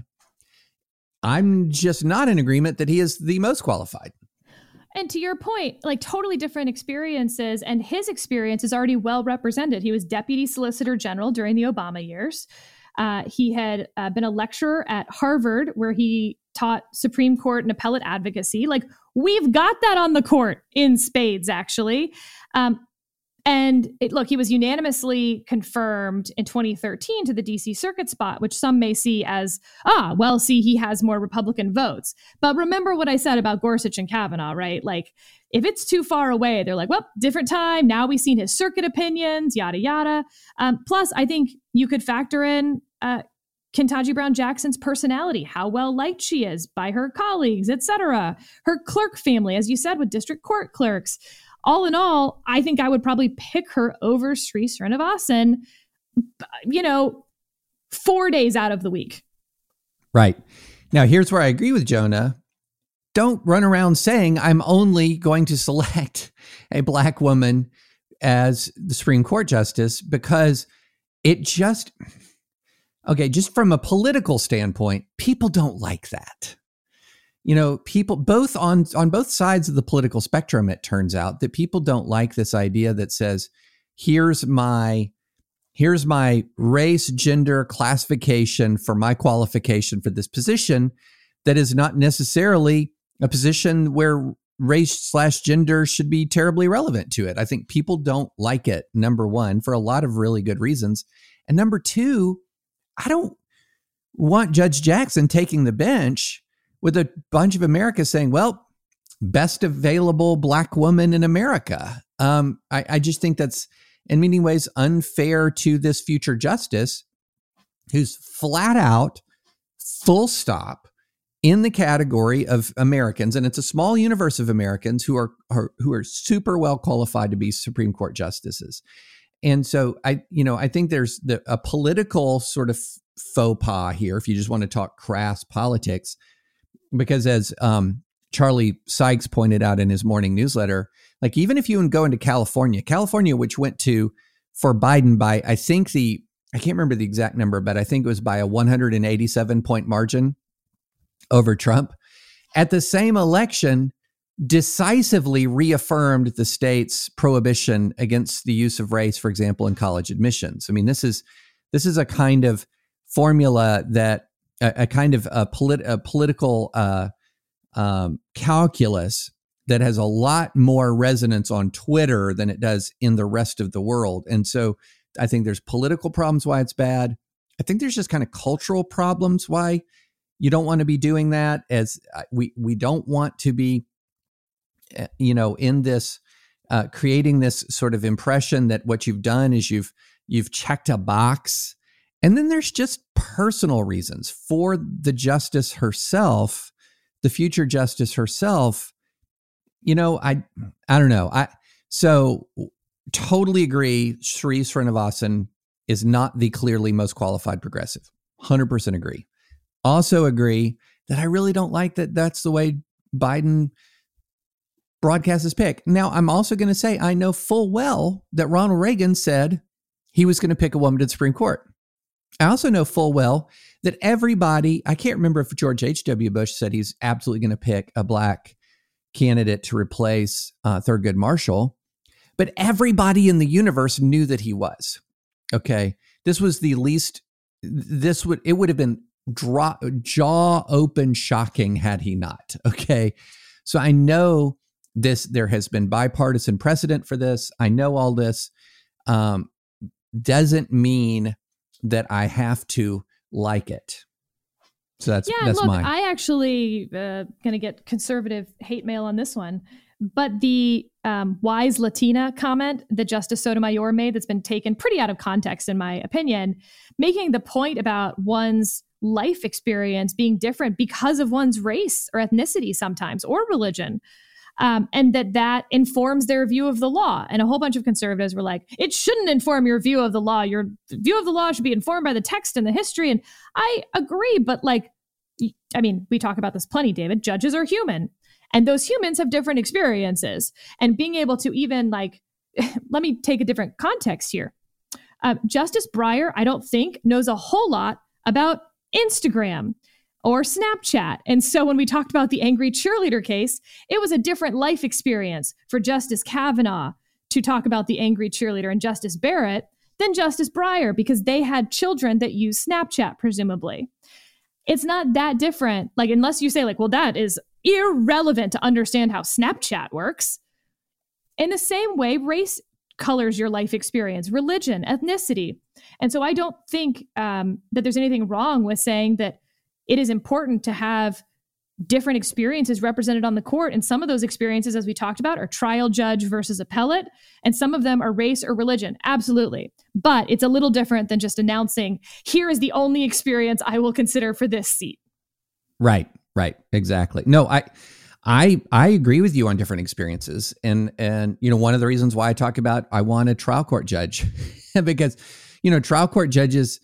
I'm just not in agreement that he is the most qualified. And to your point, like totally different experiences, and his experience is already well represented. He was Deputy Solicitor General during the Obama years. Uh, he had uh, been a lecturer at Harvard where he taught Supreme Court and appellate advocacy. Like, we've got that on the court in spades, actually. Um, And it, look, he was unanimously confirmed in twenty thirteen to the D C Circuit spot, which some may see as, ah, well, see, he has more Republican votes. But remember what I said about Gorsuch and Kavanaugh, right? Like, if it's too far away, they're like, well, different time. Now we've seen his circuit opinions, yada, yada. Um, plus, I think you could factor in uh, Ketanji Brown Jackson's personality, how well liked she is by her colleagues, et cetera. Her clerk family, as you said, with district court clerks. All in all, I think I would probably pick her over Sri Srinivasan, you know, four days out of the week. Right. Now, here's where I agree with Jonah. Don't run around saying I'm only going to select a black woman as the Supreme Court justice, because it just, okay, just from a political standpoint, people don't like that. You know, people both on on both sides of the political spectrum, it turns out that people don't like this idea that says here's my here's my race, gender classification for my qualification for this position that is not necessarily a position where race slash gender should be terribly relevant to it. I think people don't like it, number one, for a lot of really good reasons. And number two, I don't want Judge Jackson taking the bench with a bunch of America saying, well, best available Black woman in America. Um, I, I just think that's in many ways unfair to this future justice who's flat out, full stop, in the category of Americans, and it's a small universe of Americans who are, are who are super well qualified to be Supreme Court justices. And so I, you know, I think there's the, a political sort of faux pas here, if you just want to talk crass politics, because as um, Charlie Sykes pointed out in his morning newsletter, like even if you go into California, California, which went to for Biden by, I think the, I can't remember the exact number, but I think it was by a one hundred eighty-seven point margin over Trump, at the same election, decisively reaffirmed the state's prohibition against the use of race, for example, in college admissions. I mean, this is this is a kind of formula that a, a kind of a, polit, a political uh, um, calculus that has a lot more resonance on Twitter than it does in the rest of the world. And so I think there's political problems why it's bad. I think there's just kind of cultural problems why you don't want to be doing that, as we we don't want to be, you know, in this uh, creating this sort of impression that what you've done is you've you've checked a box. And then there's just personal reasons for the justice herself, the future justice herself. You know, I I don't know. I so totally agree. Sri Srinivasan is not the clearly most qualified progressive. one hundred percent agree. Also agree that I really don't like that that's the way Biden broadcasts his pick. Now, I'm also going to say I know full well that Ronald Reagan said he was going to pick a woman to the Supreme Court. I also know full well that everybody, I can't remember if George H W. Bush said he's absolutely going to pick a Black candidate to replace uh, Thurgood Marshall, but everybody in the universe knew that he was. Okay. This was the least, this would, it would have been Draw, jaw open shocking had he not. Okay. So I know this, there has been bipartisan precedent for this. I know all this um, doesn't mean that I have to like it. So that's, yeah, that's look, mine. I actually uh, going to get conservative hate mail on this one, but the um, wise Latina comment that Justice Sotomayor made that's been taken pretty out of context, in my opinion, making the point about one's life experience being different because of one's race or ethnicity sometimes, or religion. Um, and that that informs their view of the law. And a whole bunch of conservatives were like, it shouldn't inform your view of the law. Your view of the law should be informed by the text and the history. And I agree. But like, I mean, we talk about this plenty, David. Judges are human. And those humans have different experiences. And being able to even like, let me take a different context here. Uh, Justice Breyer, I don't think, knows a whole lot about Instagram or Snapchat. And so when we talked about the angry cheerleader case, it was a different life experience for Justice Kavanaugh to talk about the angry cheerleader and Justice Barrett than Justice Breyer, because they had children that use Snapchat, presumably. It's not that different. Like, unless you say like, well, that is irrelevant to understand how Snapchat works. In the same way, race colors your life experience, religion, ethnicity. And so I don't think um, that there's anything wrong with saying that it is important to have different experiences represented on the court. And some of those experiences, as we talked about, are trial judge versus appellate. And some of them are race or religion. Absolutely. But it's a little different than just announcing, here is the only experience I will consider for this seat. Right, right. Exactly. No, I... I I agree with you on different experiences. And, and you know, one of the reasons why I talk about I want a trial court judge, because, you know, trial court judges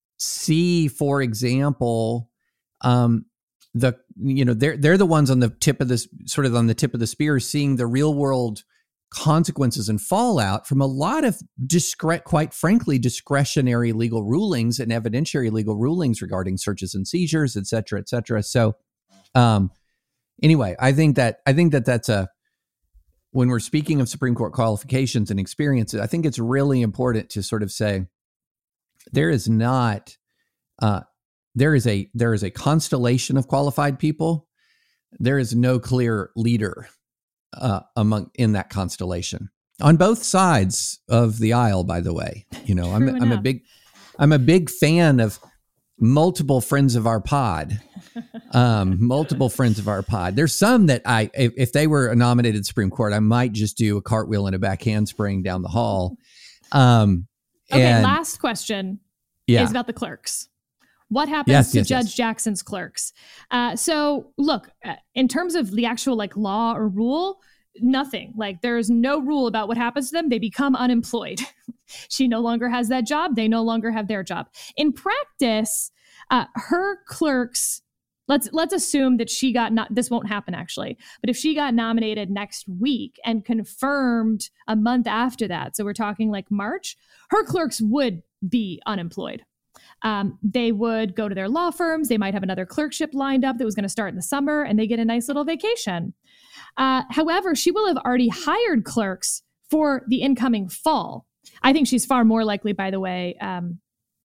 see, for example, um, the, you know, they're, they're the ones on the tip of this, sort of on the tip of the spear, seeing the real world consequences and fallout from a lot of discre- quite frankly, discretionary legal rulings and evidentiary legal rulings regarding searches and seizures, et cetera, et cetera. So, um, Anyway, I think that I think that that's a when we're speaking of Supreme Court qualifications and experiences, I think it's really important to sort of say there is not, uh, there is a there is a constellation of qualified people. There is no clear leader uh, among in that constellation on both sides of the aisle. By the way, you know, I'm I'm a big I'm a big fan of multiple friends of our pod. Um, multiple friends of our pod. There's some that I, if, if they were nominated Supreme Court, I might just do a cartwheel and a back handspring down the hall. Um, okay, and, last question yeah. is about the clerks. What happens yes, to yes, Judge yes. Jackson's clerks? Uh, so look, uh, in terms of the actual like law or rule, nothing. Like there's no rule about what happens to them. They become unemployed. She no longer has that job. They no longer have their job. In practice, uh, her clerks, let's let's assume that she got not, this won't happen actually, but if she got nominated next week and confirmed a month after that, so we're talking like March, her clerks would be unemployed. Um, they would go to their law firms. They might have another clerkship lined up that was going to start in the summer, and they get a nice little vacation. Uh, however, she will have already hired clerks for the incoming fall. I think she's far more likely, by the way, um,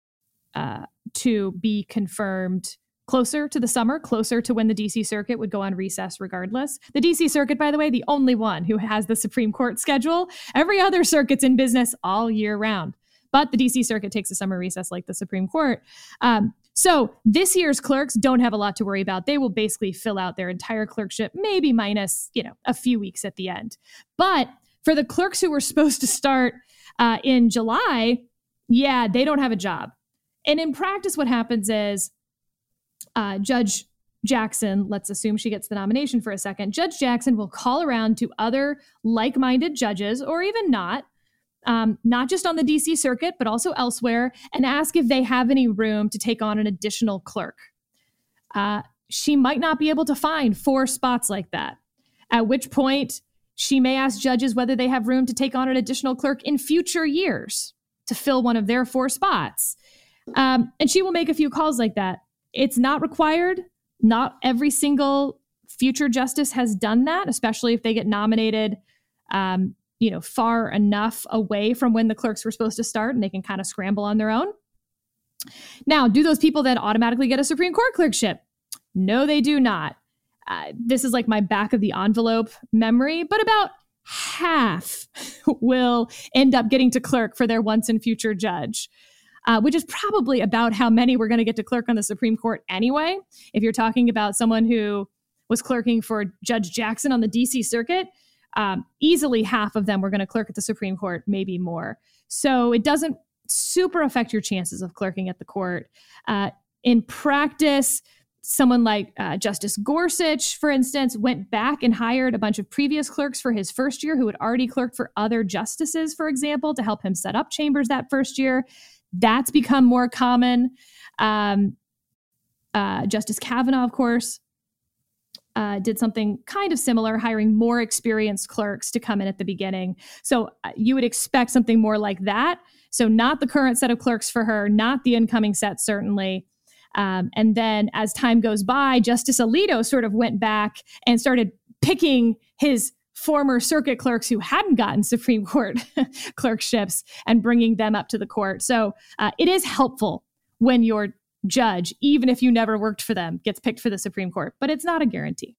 uh, to be confirmed closer to the summer, closer to when the D C Circuit would go on recess regardless. The D C Circuit, by the way, the only one who has the Supreme Court schedule. Every other circuit's in business all year round. But the D C Circuit takes a summer recess like the Supreme Court. Um, so this year's clerks don't have a lot to worry about. They will basically fill out their entire clerkship, maybe minus, you know, a few weeks at the end. But for the clerks who were supposed to start uh, in July, yeah, they don't have a job. And in practice, what happens is uh, Judge Jackson, let's assume she gets the nomination for a second, Judge Jackson will call around to other like-minded judges, or even not, Um, not just on the D C Circuit, but also elsewhere, and ask if they have any room to take on an additional clerk. Uh, she might not be able to find four spots like that, at which point she may ask judges whether they have room to take on an additional clerk in future years to fill one of their four spots. Um, and she will make a few calls like that. It's not required. Not every single future justice has done that, especially if they get nominated um, you know, far enough away from when the clerks were supposed to start and they can kind of scramble on their own. Now, do those people then automatically get a Supreme Court clerkship? No, they do not. Uh, this is like my back of the envelope memory, but about half will end up getting to clerk for their once and future judge, uh, which is probably about how many we're going to get to clerk on the Supreme Court anyway. If you're talking about someone who was clerking for Judge Jackson on the D C Circuit, Um, easily half of them were going to clerk at the Supreme Court, maybe more. So it doesn't super affect your chances of clerking at the court. Uh, in practice, someone like uh, Justice Gorsuch, for instance, went back and hired a bunch of previous clerks for his first year who had already clerked for other justices, for example, to help him set up chambers that first year. That's become more common. Um, uh, Justice Kavanaugh, of course, Uh, did something kind of similar, hiring more experienced clerks to come in at the beginning. So uh, you would expect something more like that. So not the current set of clerks for her, not the incoming set, certainly. Um, and then as time goes by, Justice Alito sort of went back and started picking his former circuit clerks who hadn't gotten Supreme Court clerkships and bringing them up to the court. So uh, it is helpful when you're judge, even if you never worked for them, gets picked for the Supreme Court, but it's not a guarantee.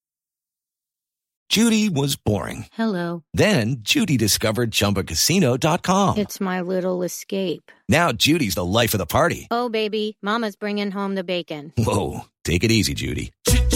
Judy was boring. Hello. Then Judy discovered Chumba Casino dot com. It's my little escape. Now Judy's the life of the party. Oh, baby, mama's bringing home the bacon. Whoa, take it easy, Judy.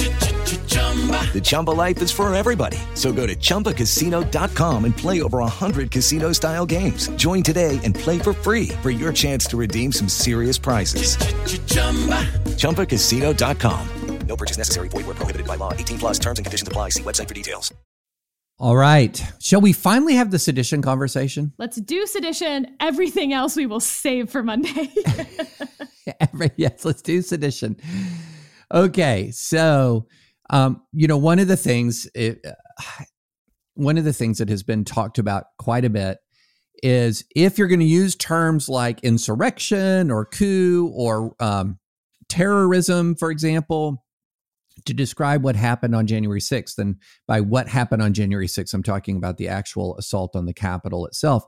The Chumba life is for everybody. So go to Chumba Casino dot com and play over one hundred casino-style games. Join today and play for free for your chance to redeem some serious prizes. Chumba Casino dot com. No purchase necessary. Void where prohibited by law. eighteen plus terms and conditions apply. See website for details. All right. Shall we finally have the sedition conversation? Let's do sedition. Everything else we will save for Monday. Every, yes, let's do sedition. Okay. So... Um, you know, one of the things, it, uh, one of the things that has been talked about quite a bit is if you're going to use terms like insurrection or coup or um, terrorism, for example, to describe what happened on January sixth. And by what happened on January sixth, I'm talking about the actual assault on the Capitol itself.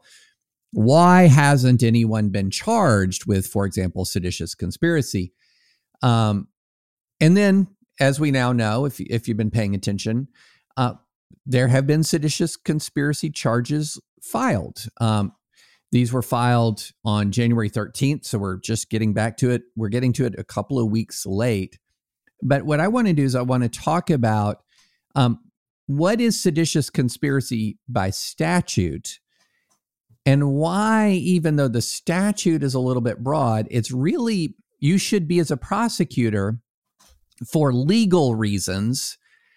Why hasn't anyone been charged with, for example, seditious conspiracy? Um, and then, as we now know, if, if you've been paying attention, uh, there have been seditious conspiracy charges filed. Um, these were filed on January thirteenth, so we're just getting back to it. We're getting to it a couple of weeks late. But what I want to do is I want to talk about um, what is seditious conspiracy by statute, and why, even though the statute is a little bit broad, it's really, you should be, as a prosecutor, for legal reasons,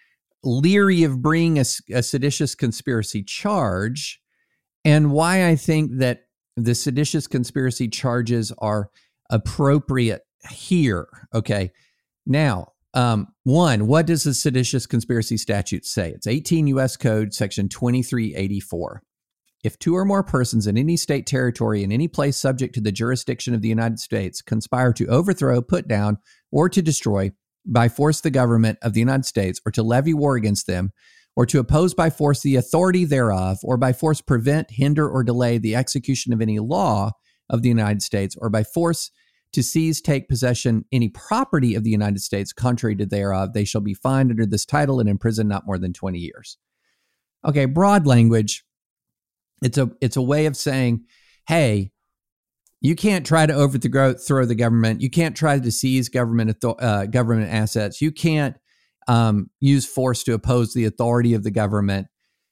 leery of bringing a, a seditious conspiracy charge, and why I think that the seditious conspiracy charges are appropriate here. Okay. Now, um, one, what does the seditious conspiracy statute say? It's eighteen U S Code section twenty-three eighty-four. If two or more persons in any state, territory, in any place subject to the jurisdiction of the United States conspire to overthrow, put down, or to destroy by force the government of the United States, or to levy war against them, or to oppose by force the authority thereof, or by force prevent, hinder, or delay the execution of any law of the United States, or by force to seize, take possession any property of the United States contrary to thereof, they shall be fined under this title and imprisoned not more than twenty years. Okay, broad language. It's a it's a way of saying, hey, you can't try to overthrow throw the government. You can't try to seize government uh, government assets. You can't um, use force to oppose the authority of the government.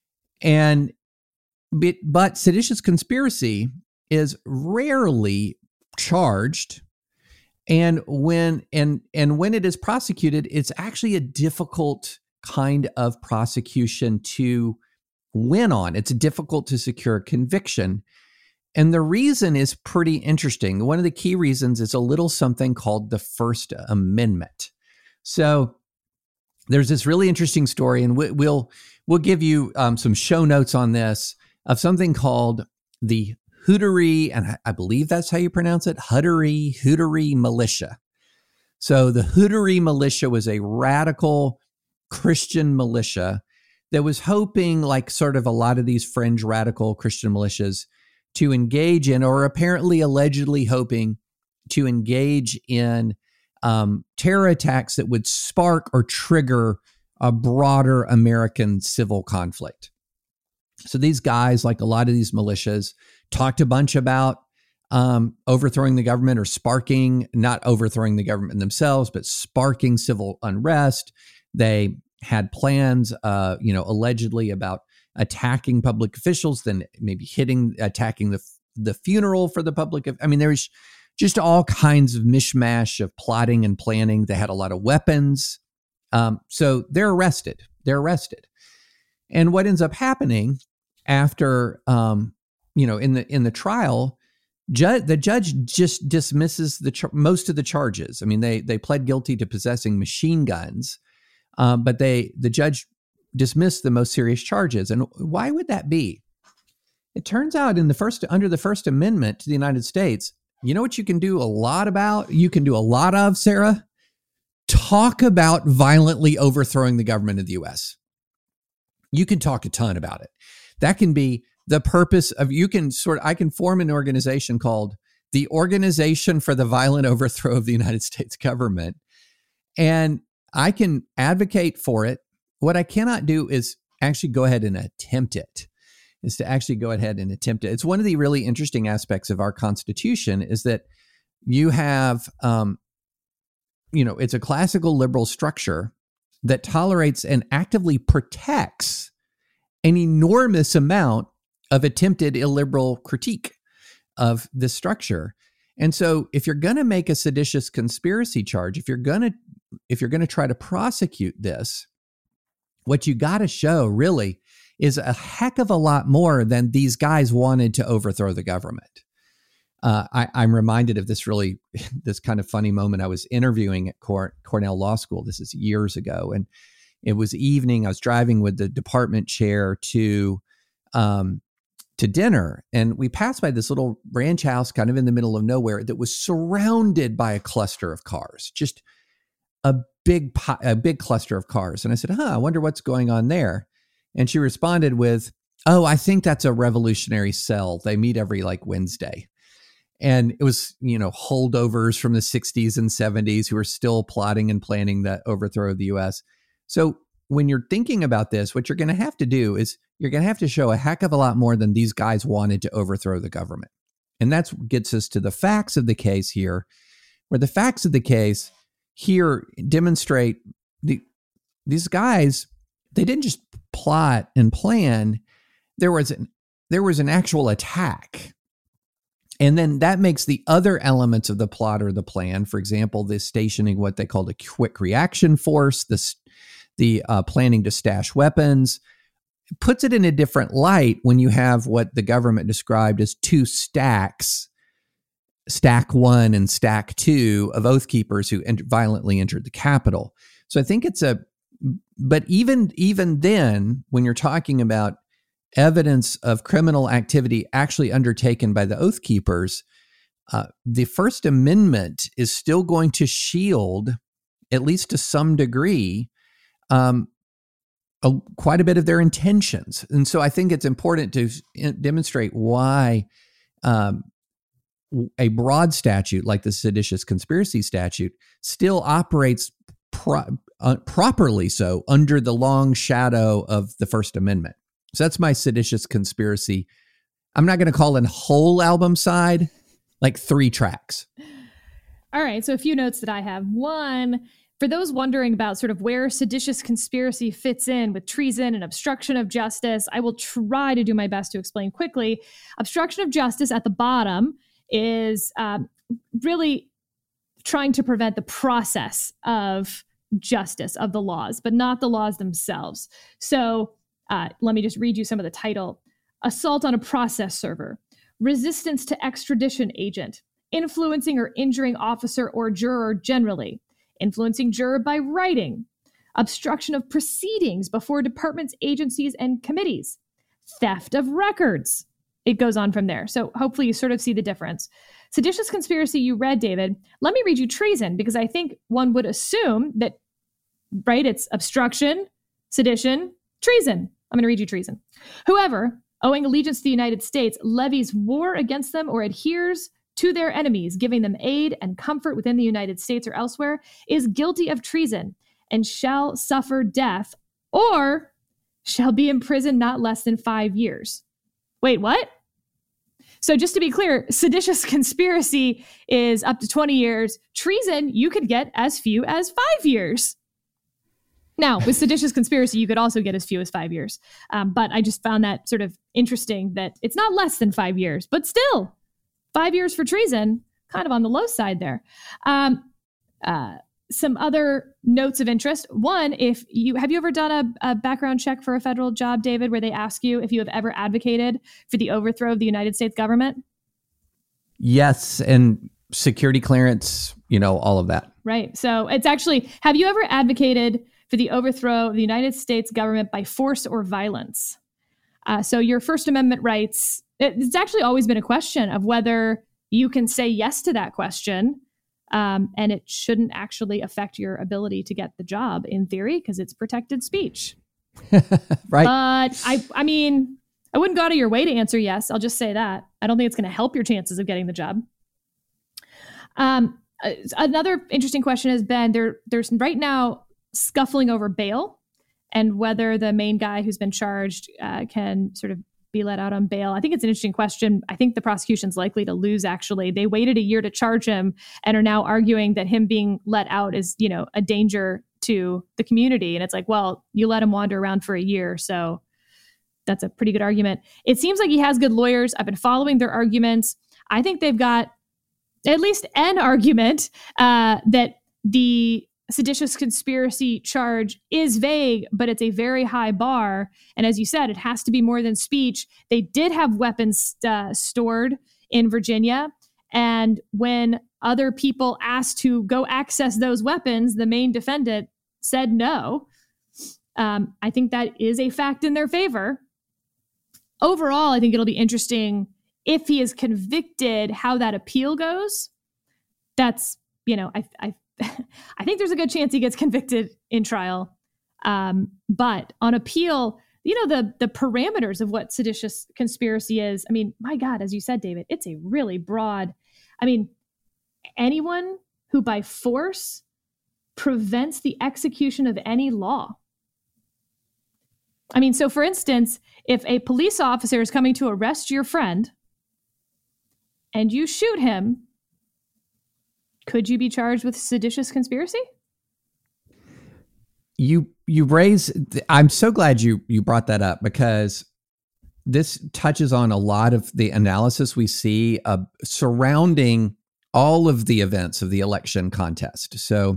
And but, but seditious conspiracy is rarely charged. And when and and when it is prosecuted, it's actually a difficult kind of prosecution to win on. It's difficult to secure conviction. And the reason is pretty interesting. One of the key reasons is a little something called the First Amendment. So there's this really interesting story, and we, we'll we'll give you um, some show notes on this, of something called the Hootery, and I believe that's how you pronounce it, Hootery, Hootery Militia. So the Hootery Militia was a radical Christian militia that was hoping, like sort of a lot of these fringe radical Christian militias, to engage in, or apparently allegedly hoping to engage in um, terror attacks that would spark or trigger a broader American civil conflict. So these guys, like a lot of these militias, talked a bunch about um, overthrowing the government, or sparking, not overthrowing the government themselves, but sparking civil unrest. They had plans, uh, you know, allegedly about attacking public officials, then maybe hitting, attacking the the funeral for the public. I mean, there was just all kinds of mishmash of plotting and planning. They had a lot of weapons. Um, so they're arrested. They're arrested. And what ends up happening after, um, you know, in the in the trial, ju- the judge just dismisses the ch- most of the charges. I mean, they they pled guilty to possessing machine guns, um, but they the judge dismissed the most serious charges. And why would that be? It turns out in the first under the First Amendment to the United States, you know what you can do a lot about? You can do a lot of, Sarah? Talk about violently overthrowing the government of the U S. You can talk a ton about it. That can be the purpose of, you can sort of, I can form an organization called the Organization for the Violent Overthrow of the United States Government. And I can advocate for it. What I cannot do is actually go ahead and attempt it, is to actually go ahead and attempt it. It's one of the really interesting aspects of our Constitution, is that you have, um, you know, it's a classical liberal structure that tolerates and actively protects an enormous amount of attempted illiberal critique of this structure. And so if you're going to make a seditious conspiracy charge, if you're going to, if you're going to try to prosecute this, what you got to show really is a heck of a lot more than these guys wanted to overthrow the government. Uh, I, I'm reminded of this really, this kind of funny moment. I was interviewing at Cor- Cornell Law School. This is years ago. And it was evening. I was driving with the department chair to, um, to dinner. And we passed by this little ranch house kind of in the middle of nowhere that was surrounded by a cluster of cars, just a big, po- a big cluster of cars. And I said, huh, I wonder what's going on there. And she responded with, oh, I think that's a revolutionary cell. They meet every like Wednesday. And it was, you know, holdovers from the sixties and seventies who are still plotting and planning the overthrow of the U S. So when you're thinking about this, what you're going to have to do is you're going to have to show a heck of a lot more than these guys wanted to overthrow the government. And that's what gets us to the facts of the case here, where the facts of the case here demonstrate the these guys, they didn't just plot and plan. There was an, there was an actual attack. And then that makes the other elements of the plot or the plan, for example, the stationing what they called a quick reaction force, this, the uh, planning to stash weapons, puts it in a different light when you have what the government described as two stacks, stack one and stack two of Oath Keepers who ent- violently entered the Capitol. So I think it's a, but even, even then, when you're talking about evidence of criminal activity actually undertaken by the Oath Keepers, uh, the First Amendment is still going to shield, at least to some degree, um, a, quite a bit of their intentions. And so I think it's important to demonstrate why um, a broad statute like the seditious conspiracy statute still operates pro- uh, properly so under the long shadow of the First Amendment. So that's my seditious conspiracy. I'm not going to call it a whole album side, like three tracks. All right. So a few notes that I have. One, for those wondering about sort of where seditious conspiracy fits in with treason and obstruction of justice, I will try to do my best to explain quickly. Obstruction of justice at the bottom is um, really trying to prevent the process of justice, of the laws, but not the laws themselves. So uh, let me just read you some of the title. Assault on a process server, resistance to extradition agent, influencing or injuring officer or juror generally, influencing juror by writing, obstruction of proceedings before departments, agencies, and committees, theft of records. It goes on from there. So hopefully you sort of see the difference. Seditious conspiracy, you read, David. Let me read you treason, because I think one would assume that, right, it's obstruction, sedition, treason. I'm going to read you treason. Whoever, owing allegiance to the United States, levies war against them or adheres to their enemies, giving them aid and comfort within the United States or elsewhere, is guilty of treason and shall suffer death or shall be imprisoned not less than five years. Wait, what? So just to be clear, seditious conspiracy is up to twenty years. Treason, you could get as few as five years. Now, with seditious conspiracy, you could also get as few as five years. Um, but I just found that sort of interesting that it's not less than five years, but still five years for treason, kind of on the low side there. Um, uh, some other notes of interest. One, if you have you ever done a, a background check for a federal job, David, where they ask you if you have ever advocated for the overthrow of the United States government? Yes, and security clearance, you know, all of that. Right. So it's actually, have you ever advocated for the overthrow of the United States government by force or violence? Uh, so your First Amendment rights, it, it's actually always been a question of whether you can say yes to that question. Um, and it shouldn't actually affect your ability to get the job in theory, because it's protected speech. Right. But I, I mean, I wouldn't go out of your way to answer yes. I'll just say that. I don't think it's going to help your chances of getting the job. Um, another interesting question has been there. There's right now scuffling over bail and whether the main guy who's been charged uh, can sort of be let out on bail. I think it's an interesting question. I think the prosecution's likely to lose, actually. They waited a year to charge him and are now arguing that him being let out is, you know, a danger to the community. And it's like, well, you let him wander around for a year. So that's a pretty good argument. It seems like he has good lawyers. I've been following their arguments. I think they've got at least an argument uh, that the seditious conspiracy charge is vague, but it's a very high bar. And as you said, it has to be more than speech. They did have weapons uh, stored in Virginia. And when other people asked to go access those weapons, the main defendant said no. Um, I think that is a fact in their favor. Overall, I think it'll be interesting if he is convicted, how that appeal goes. That's, you know, I, I I think there's a good chance he gets convicted in trial. Um, but on appeal, you know, the the parameters of what seditious conspiracy is. I mean, my God, as you said, David, it's a really broad. I mean, anyone who by force prevents the execution of any law. I mean, so for instance, if a police officer is coming to arrest your friend and you shoot him, could you be charged with seditious conspiracy? You you raise. I'm so glad you you brought that up, because this touches on a lot of the analysis we see uh, surrounding all of the events of the election contest. So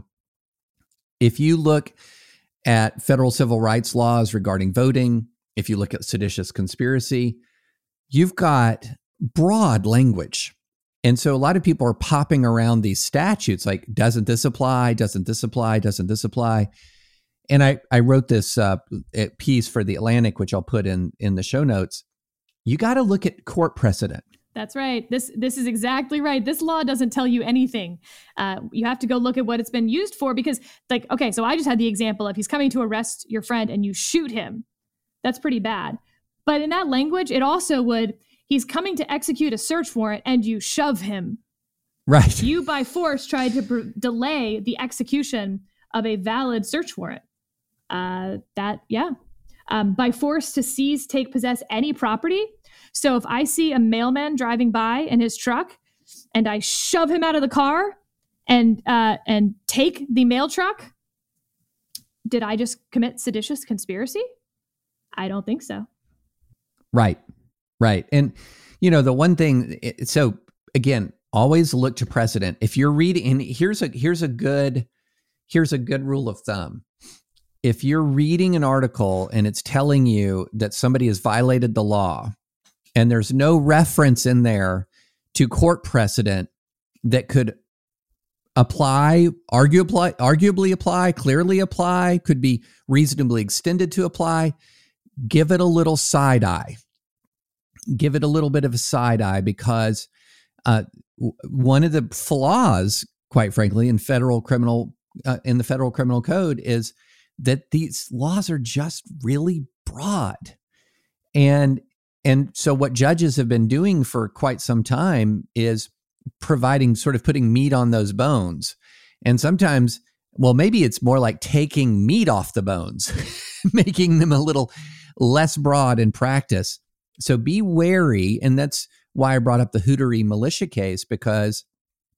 if you look at federal civil rights laws regarding voting, if you look at seditious conspiracy, you've got broad language. And so a lot of people are popping around these statutes like, doesn't this apply? Doesn't this apply? Doesn't this apply? And I, I wrote this uh, piece for The Atlantic, which I'll put in, in the show notes. You got to look at court precedent. That's right. This this is exactly right. This law doesn't tell you anything. Uh, you have to go look at what it's been used for, because, like, okay, so I just had the example of he's coming to arrest your friend and you shoot him. That's pretty bad. But in that language, it also would, he's coming to execute a search warrant and you shove him. Right. You by force tried to pr- delay the execution of a valid search warrant. Uh, that, yeah. Um, by force to seize, take, possess any property. So if I see a mailman driving by in his truck and I shove him out of the car and uh, and take the mail truck, did I just commit seditious conspiracy? I don't think so. Right, right. And, you know, the one thing, so again, always look to precedent. If you're reading, and here's a here's a good here's a good rule of thumb. If you're reading an article and it's telling you that somebody has violated the law and there's no reference in there to court precedent that could apply, arguably, arguably apply, clearly apply, could be reasonably extended to apply, give it a little side eye. Give it a little bit of a side eye, because uh, one of the flaws, quite frankly, in federal criminal uh, in the federal criminal code is that these laws are just really broad. And and so what judges have been doing for quite some time is providing, sort of putting meat on those bones. And sometimes, well, maybe it's more like taking meat off the bones, making them a little less broad in practice. So be wary. And that's why I brought up the Hootery militia case, because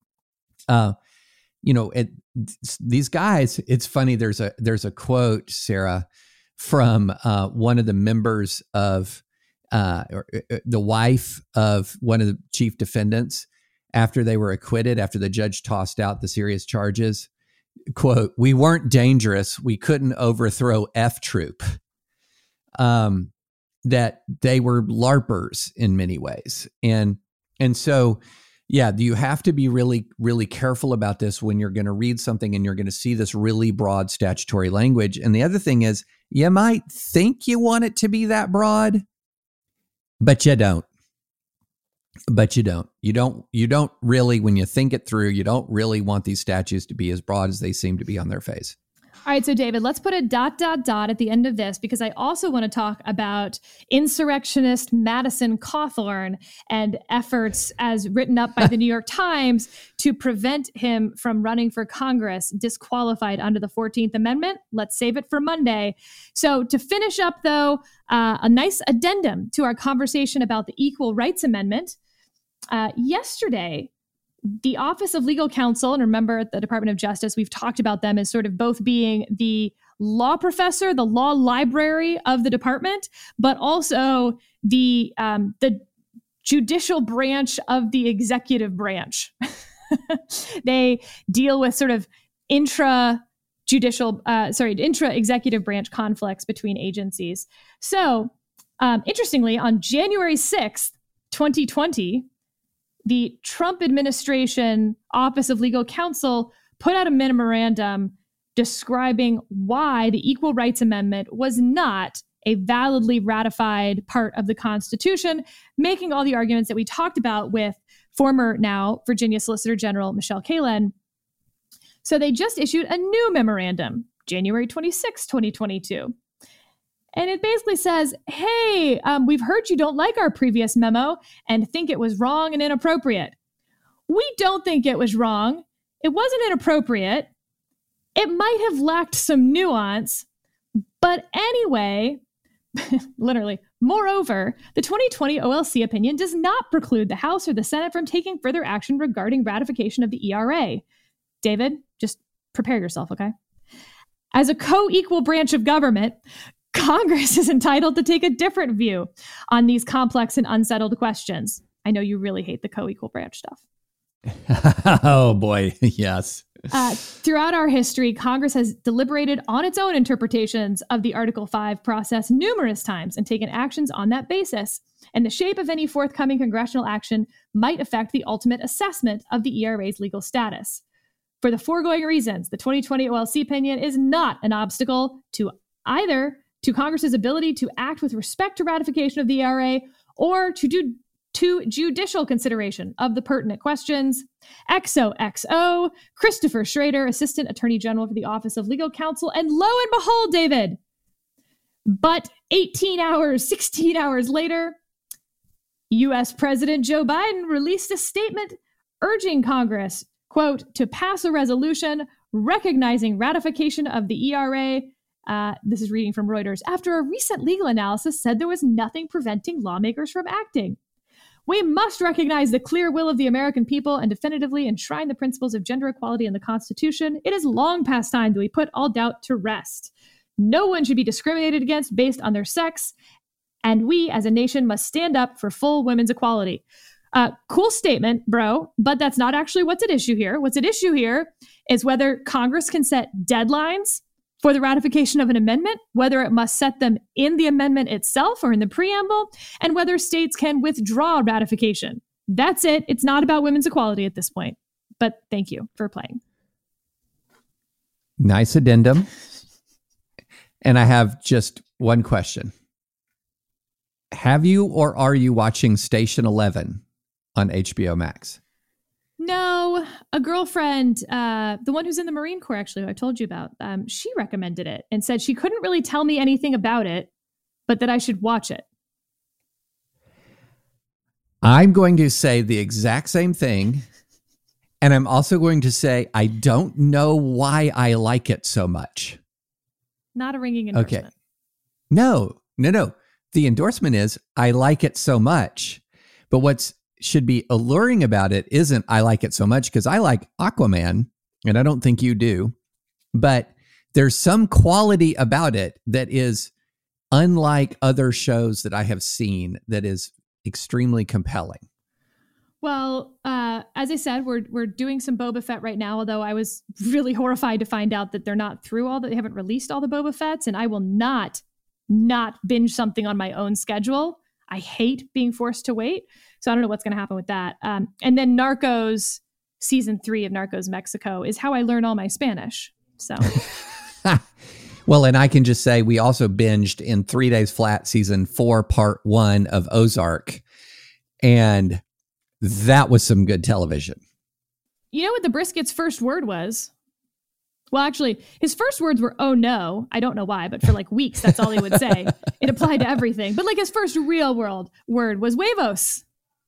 uh, you know, it, these guys, it's funny. There's a, there's a quote, Sarah, from uh, one of the members of uh, or, uh, the wife of one of the chief defendants after they were acquitted, after the judge tossed out the serious charges. Quote, "We weren't dangerous. We couldn't overthrow F Troop." Um, that they were LARPers in many ways. And, and so, yeah, you have to be really, really careful about this when you're going to read something and you're going to see this really broad statutory language. And the other thing is, you might think you want it to be that broad, but you don't. But you don't. You don't. You don't really, when you think it through, you don't really want these statutes to be as broad as they seem to be on their face. All right, so David, let's put a dot, dot, dot at the end of this, because I also want to talk about insurrectionist Madison Cawthorn and efforts, as written up by the New York Times, to prevent him from running for Congress, disqualified under the fourteenth Amendment. Let's save it for Monday. So to finish up, though, uh, a nice addendum to our conversation about the Equal Rights Amendment. Uh, yesterday, the Office of Legal Counsel, and remember at the Department of Justice, we've talked about them as sort of both being the law professor, the law library of the department, but also the um, the judicial branch of the executive branch. They deal with sort of intra judicial, uh, sorry, intra executive branch conflicts between agencies. So, um, interestingly, on January sixth, twenty twenty, the Trump administration Office of Legal Counsel put out a memorandum describing why the Equal Rights Amendment was not a validly ratified part of the Constitution, making all the arguments that we talked about with former now Virginia Solicitor General Michelle Kalin. So they just issued a new memorandum, January twenty-sixth, twenty twenty-two. And it basically says, hey, um, we've heard you don't like our previous memo and think it was wrong and inappropriate. We don't think it was wrong. It wasn't inappropriate. It might have lacked some nuance. But anyway, literally, moreover, the twenty twenty O L C opinion does not preclude the House or the Senate from taking further action regarding ratification of the E R A. David, just prepare yourself, okay? As a co-equal branch of government, Congress is entitled to take a different view on these complex and unsettled questions. I know you really hate the co-equal branch stuff. Oh, boy. Yes. Uh, throughout our history, Congress has deliberated on its own interpretations of the Article five process numerous times and taken actions on that basis. And the shape of any forthcoming congressional action might affect the ultimate assessment of the E R A's legal status. For the foregoing reasons, the twenty twenty O L C opinion is not an obstacle to either to Congress's ability to act with respect to ratification of the E R A or to do to judicial consideration of the pertinent questions. X O X O, Christopher Schrader, Assistant Attorney General for the Office of Legal Counsel. And lo and behold, David, but eighteen hours, sixteen hours later, U S President Joe Biden released a statement urging Congress, quote, to pass a resolution recognizing ratification of the E R A. Uh, this is reading from Reuters. After a recent legal analysis said there was nothing preventing lawmakers from acting. We must recognize the clear will of the American people and definitively enshrine the principles of gender equality in the Constitution. It is long past time that we put all doubt to rest. No one should be discriminated against based on their sex, and we as a nation must stand up for full women's equality. Uh, cool statement, bro, but that's not actually what's at issue here. What's at issue here is whether Congress can set deadlines for the ratification of an amendment, whether it must set them in the amendment itself or in the preamble, and whether states can withdraw ratification. That's it. It's not about women's equality at this point. But thank you for playing. Nice addendum. And I have just one question. Have you or are you watching Station eleven on H B O Max? No, a girlfriend, uh, the one who's in the Marine Corps, actually, who I told you about, um, she recommended it and said she couldn't really tell me anything about it, but that I should watch it. I'm going to say the exact same thing. And I'm also going to say, I don't know why I like it so much. Not a ringing endorsement. Okay. No, no, no. The endorsement is, I like it so much. But what's should be alluring about it isn't I like it so much, because I like Aquaman, and I don't think you do. But there's some quality about it that is unlike other shows that I have seen that is extremely compelling. Well, uh, as I said, we're we're doing some Boba Fett right now, although I was really horrified to find out that they're not through all that. They haven't released all the Boba Fetts, and I will not, not binge something on my own schedule. I hate being forced to wait. So I don't know what's going to happen with that. Um, and then Narcos, season three of Narcos Mexico is how I learn all my Spanish. So, well, and I can just say we also binged in three days flat season four, part one of Ozark. And that was some good television. You know what the brisket's first word was? Well, actually, his first words were, oh no. I don't know why, but for like weeks, that's all he would say. It applied to everything. But like his first real world word was huevos.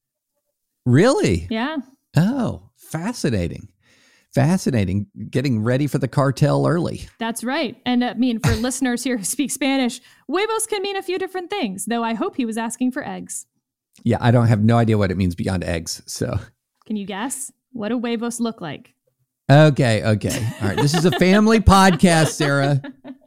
Really? Yeah. Oh, fascinating. Fascinating. Getting ready for the cartel early. That's right. And I mean, for listeners here who speak Spanish, huevos can mean a few different things, though I hope he was asking for eggs. Yeah, I don't have no idea what it means beyond eggs. So can you guess? What do huevos look like? Okay, okay. All right. This is a family podcast, Sarah.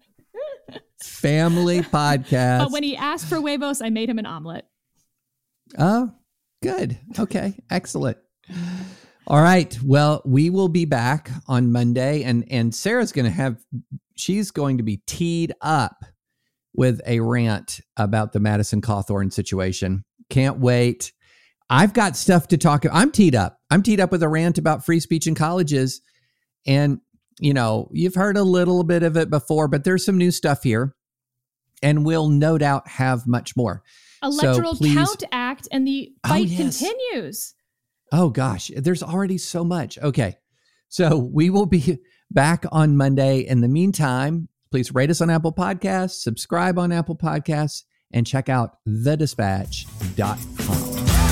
Family podcast. But when he asked for huevos, I made him an omelet. Oh, good. Okay, excellent. All right. Well, we will be back on Monday, and and Sarah's going to have, she's going to be teed up with a rant about the Madison Cawthorn situation. Can't wait. I've got stuff to talk about. I'm teed up. I'm teed up with a rant about free speech in colleges. And, you know, you've heard a little bit of it before, but there's some new stuff here. And we'll no doubt have much more. Electoral so please, Count Act and the fight oh, yes. continues. Oh, gosh. There's already so much. Okay. So we will be back on Monday. In the meantime, please rate us on Apple Podcasts, subscribe on Apple Podcasts, and check out the dispatch dot com.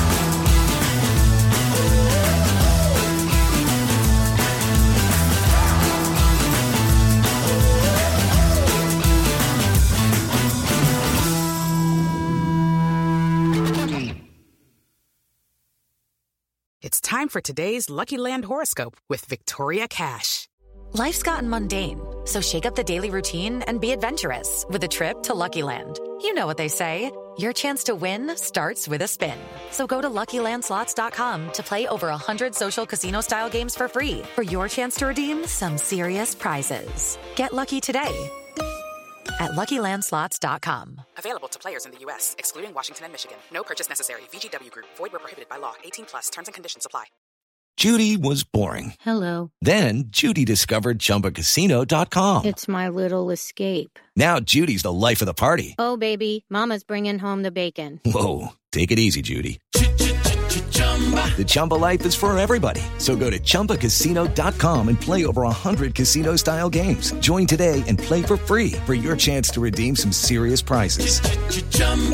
It's time for today's Lucky Land horoscope with Victoria Cash. Life's gotten mundane, so shake up the daily routine and be adventurous with a trip to Lucky Land. You know what they say, your chance to win starts with a spin. So go to Lucky Land Slots dot com to play over one hundred social casino-style games for free for your chance to redeem some serious prizes. Get lucky today at Lucky Land Slots dot com. Available to players in the U S, excluding Washington and Michigan. No purchase necessary. V G W Group. Void where prohibited by law. eighteen plus. Terms and conditions apply. Judy was boring. Hello. Then Judy discovered Chumba Casino dot com. It's my little escape. Now Judy's the life of the party. Oh, baby, mama's bringing home the bacon. Whoa, take it easy, Judy. The Chumba life is for everybody. So go to Chumba Casino dot com and play over one hundred casino-style games. Join today and play for free for your chance to redeem some serious prizes.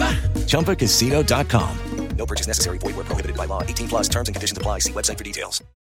Chumba Casino dot com. No purchase necessary. Void where prohibited by law. eighteen plus terms and conditions apply. See website for details.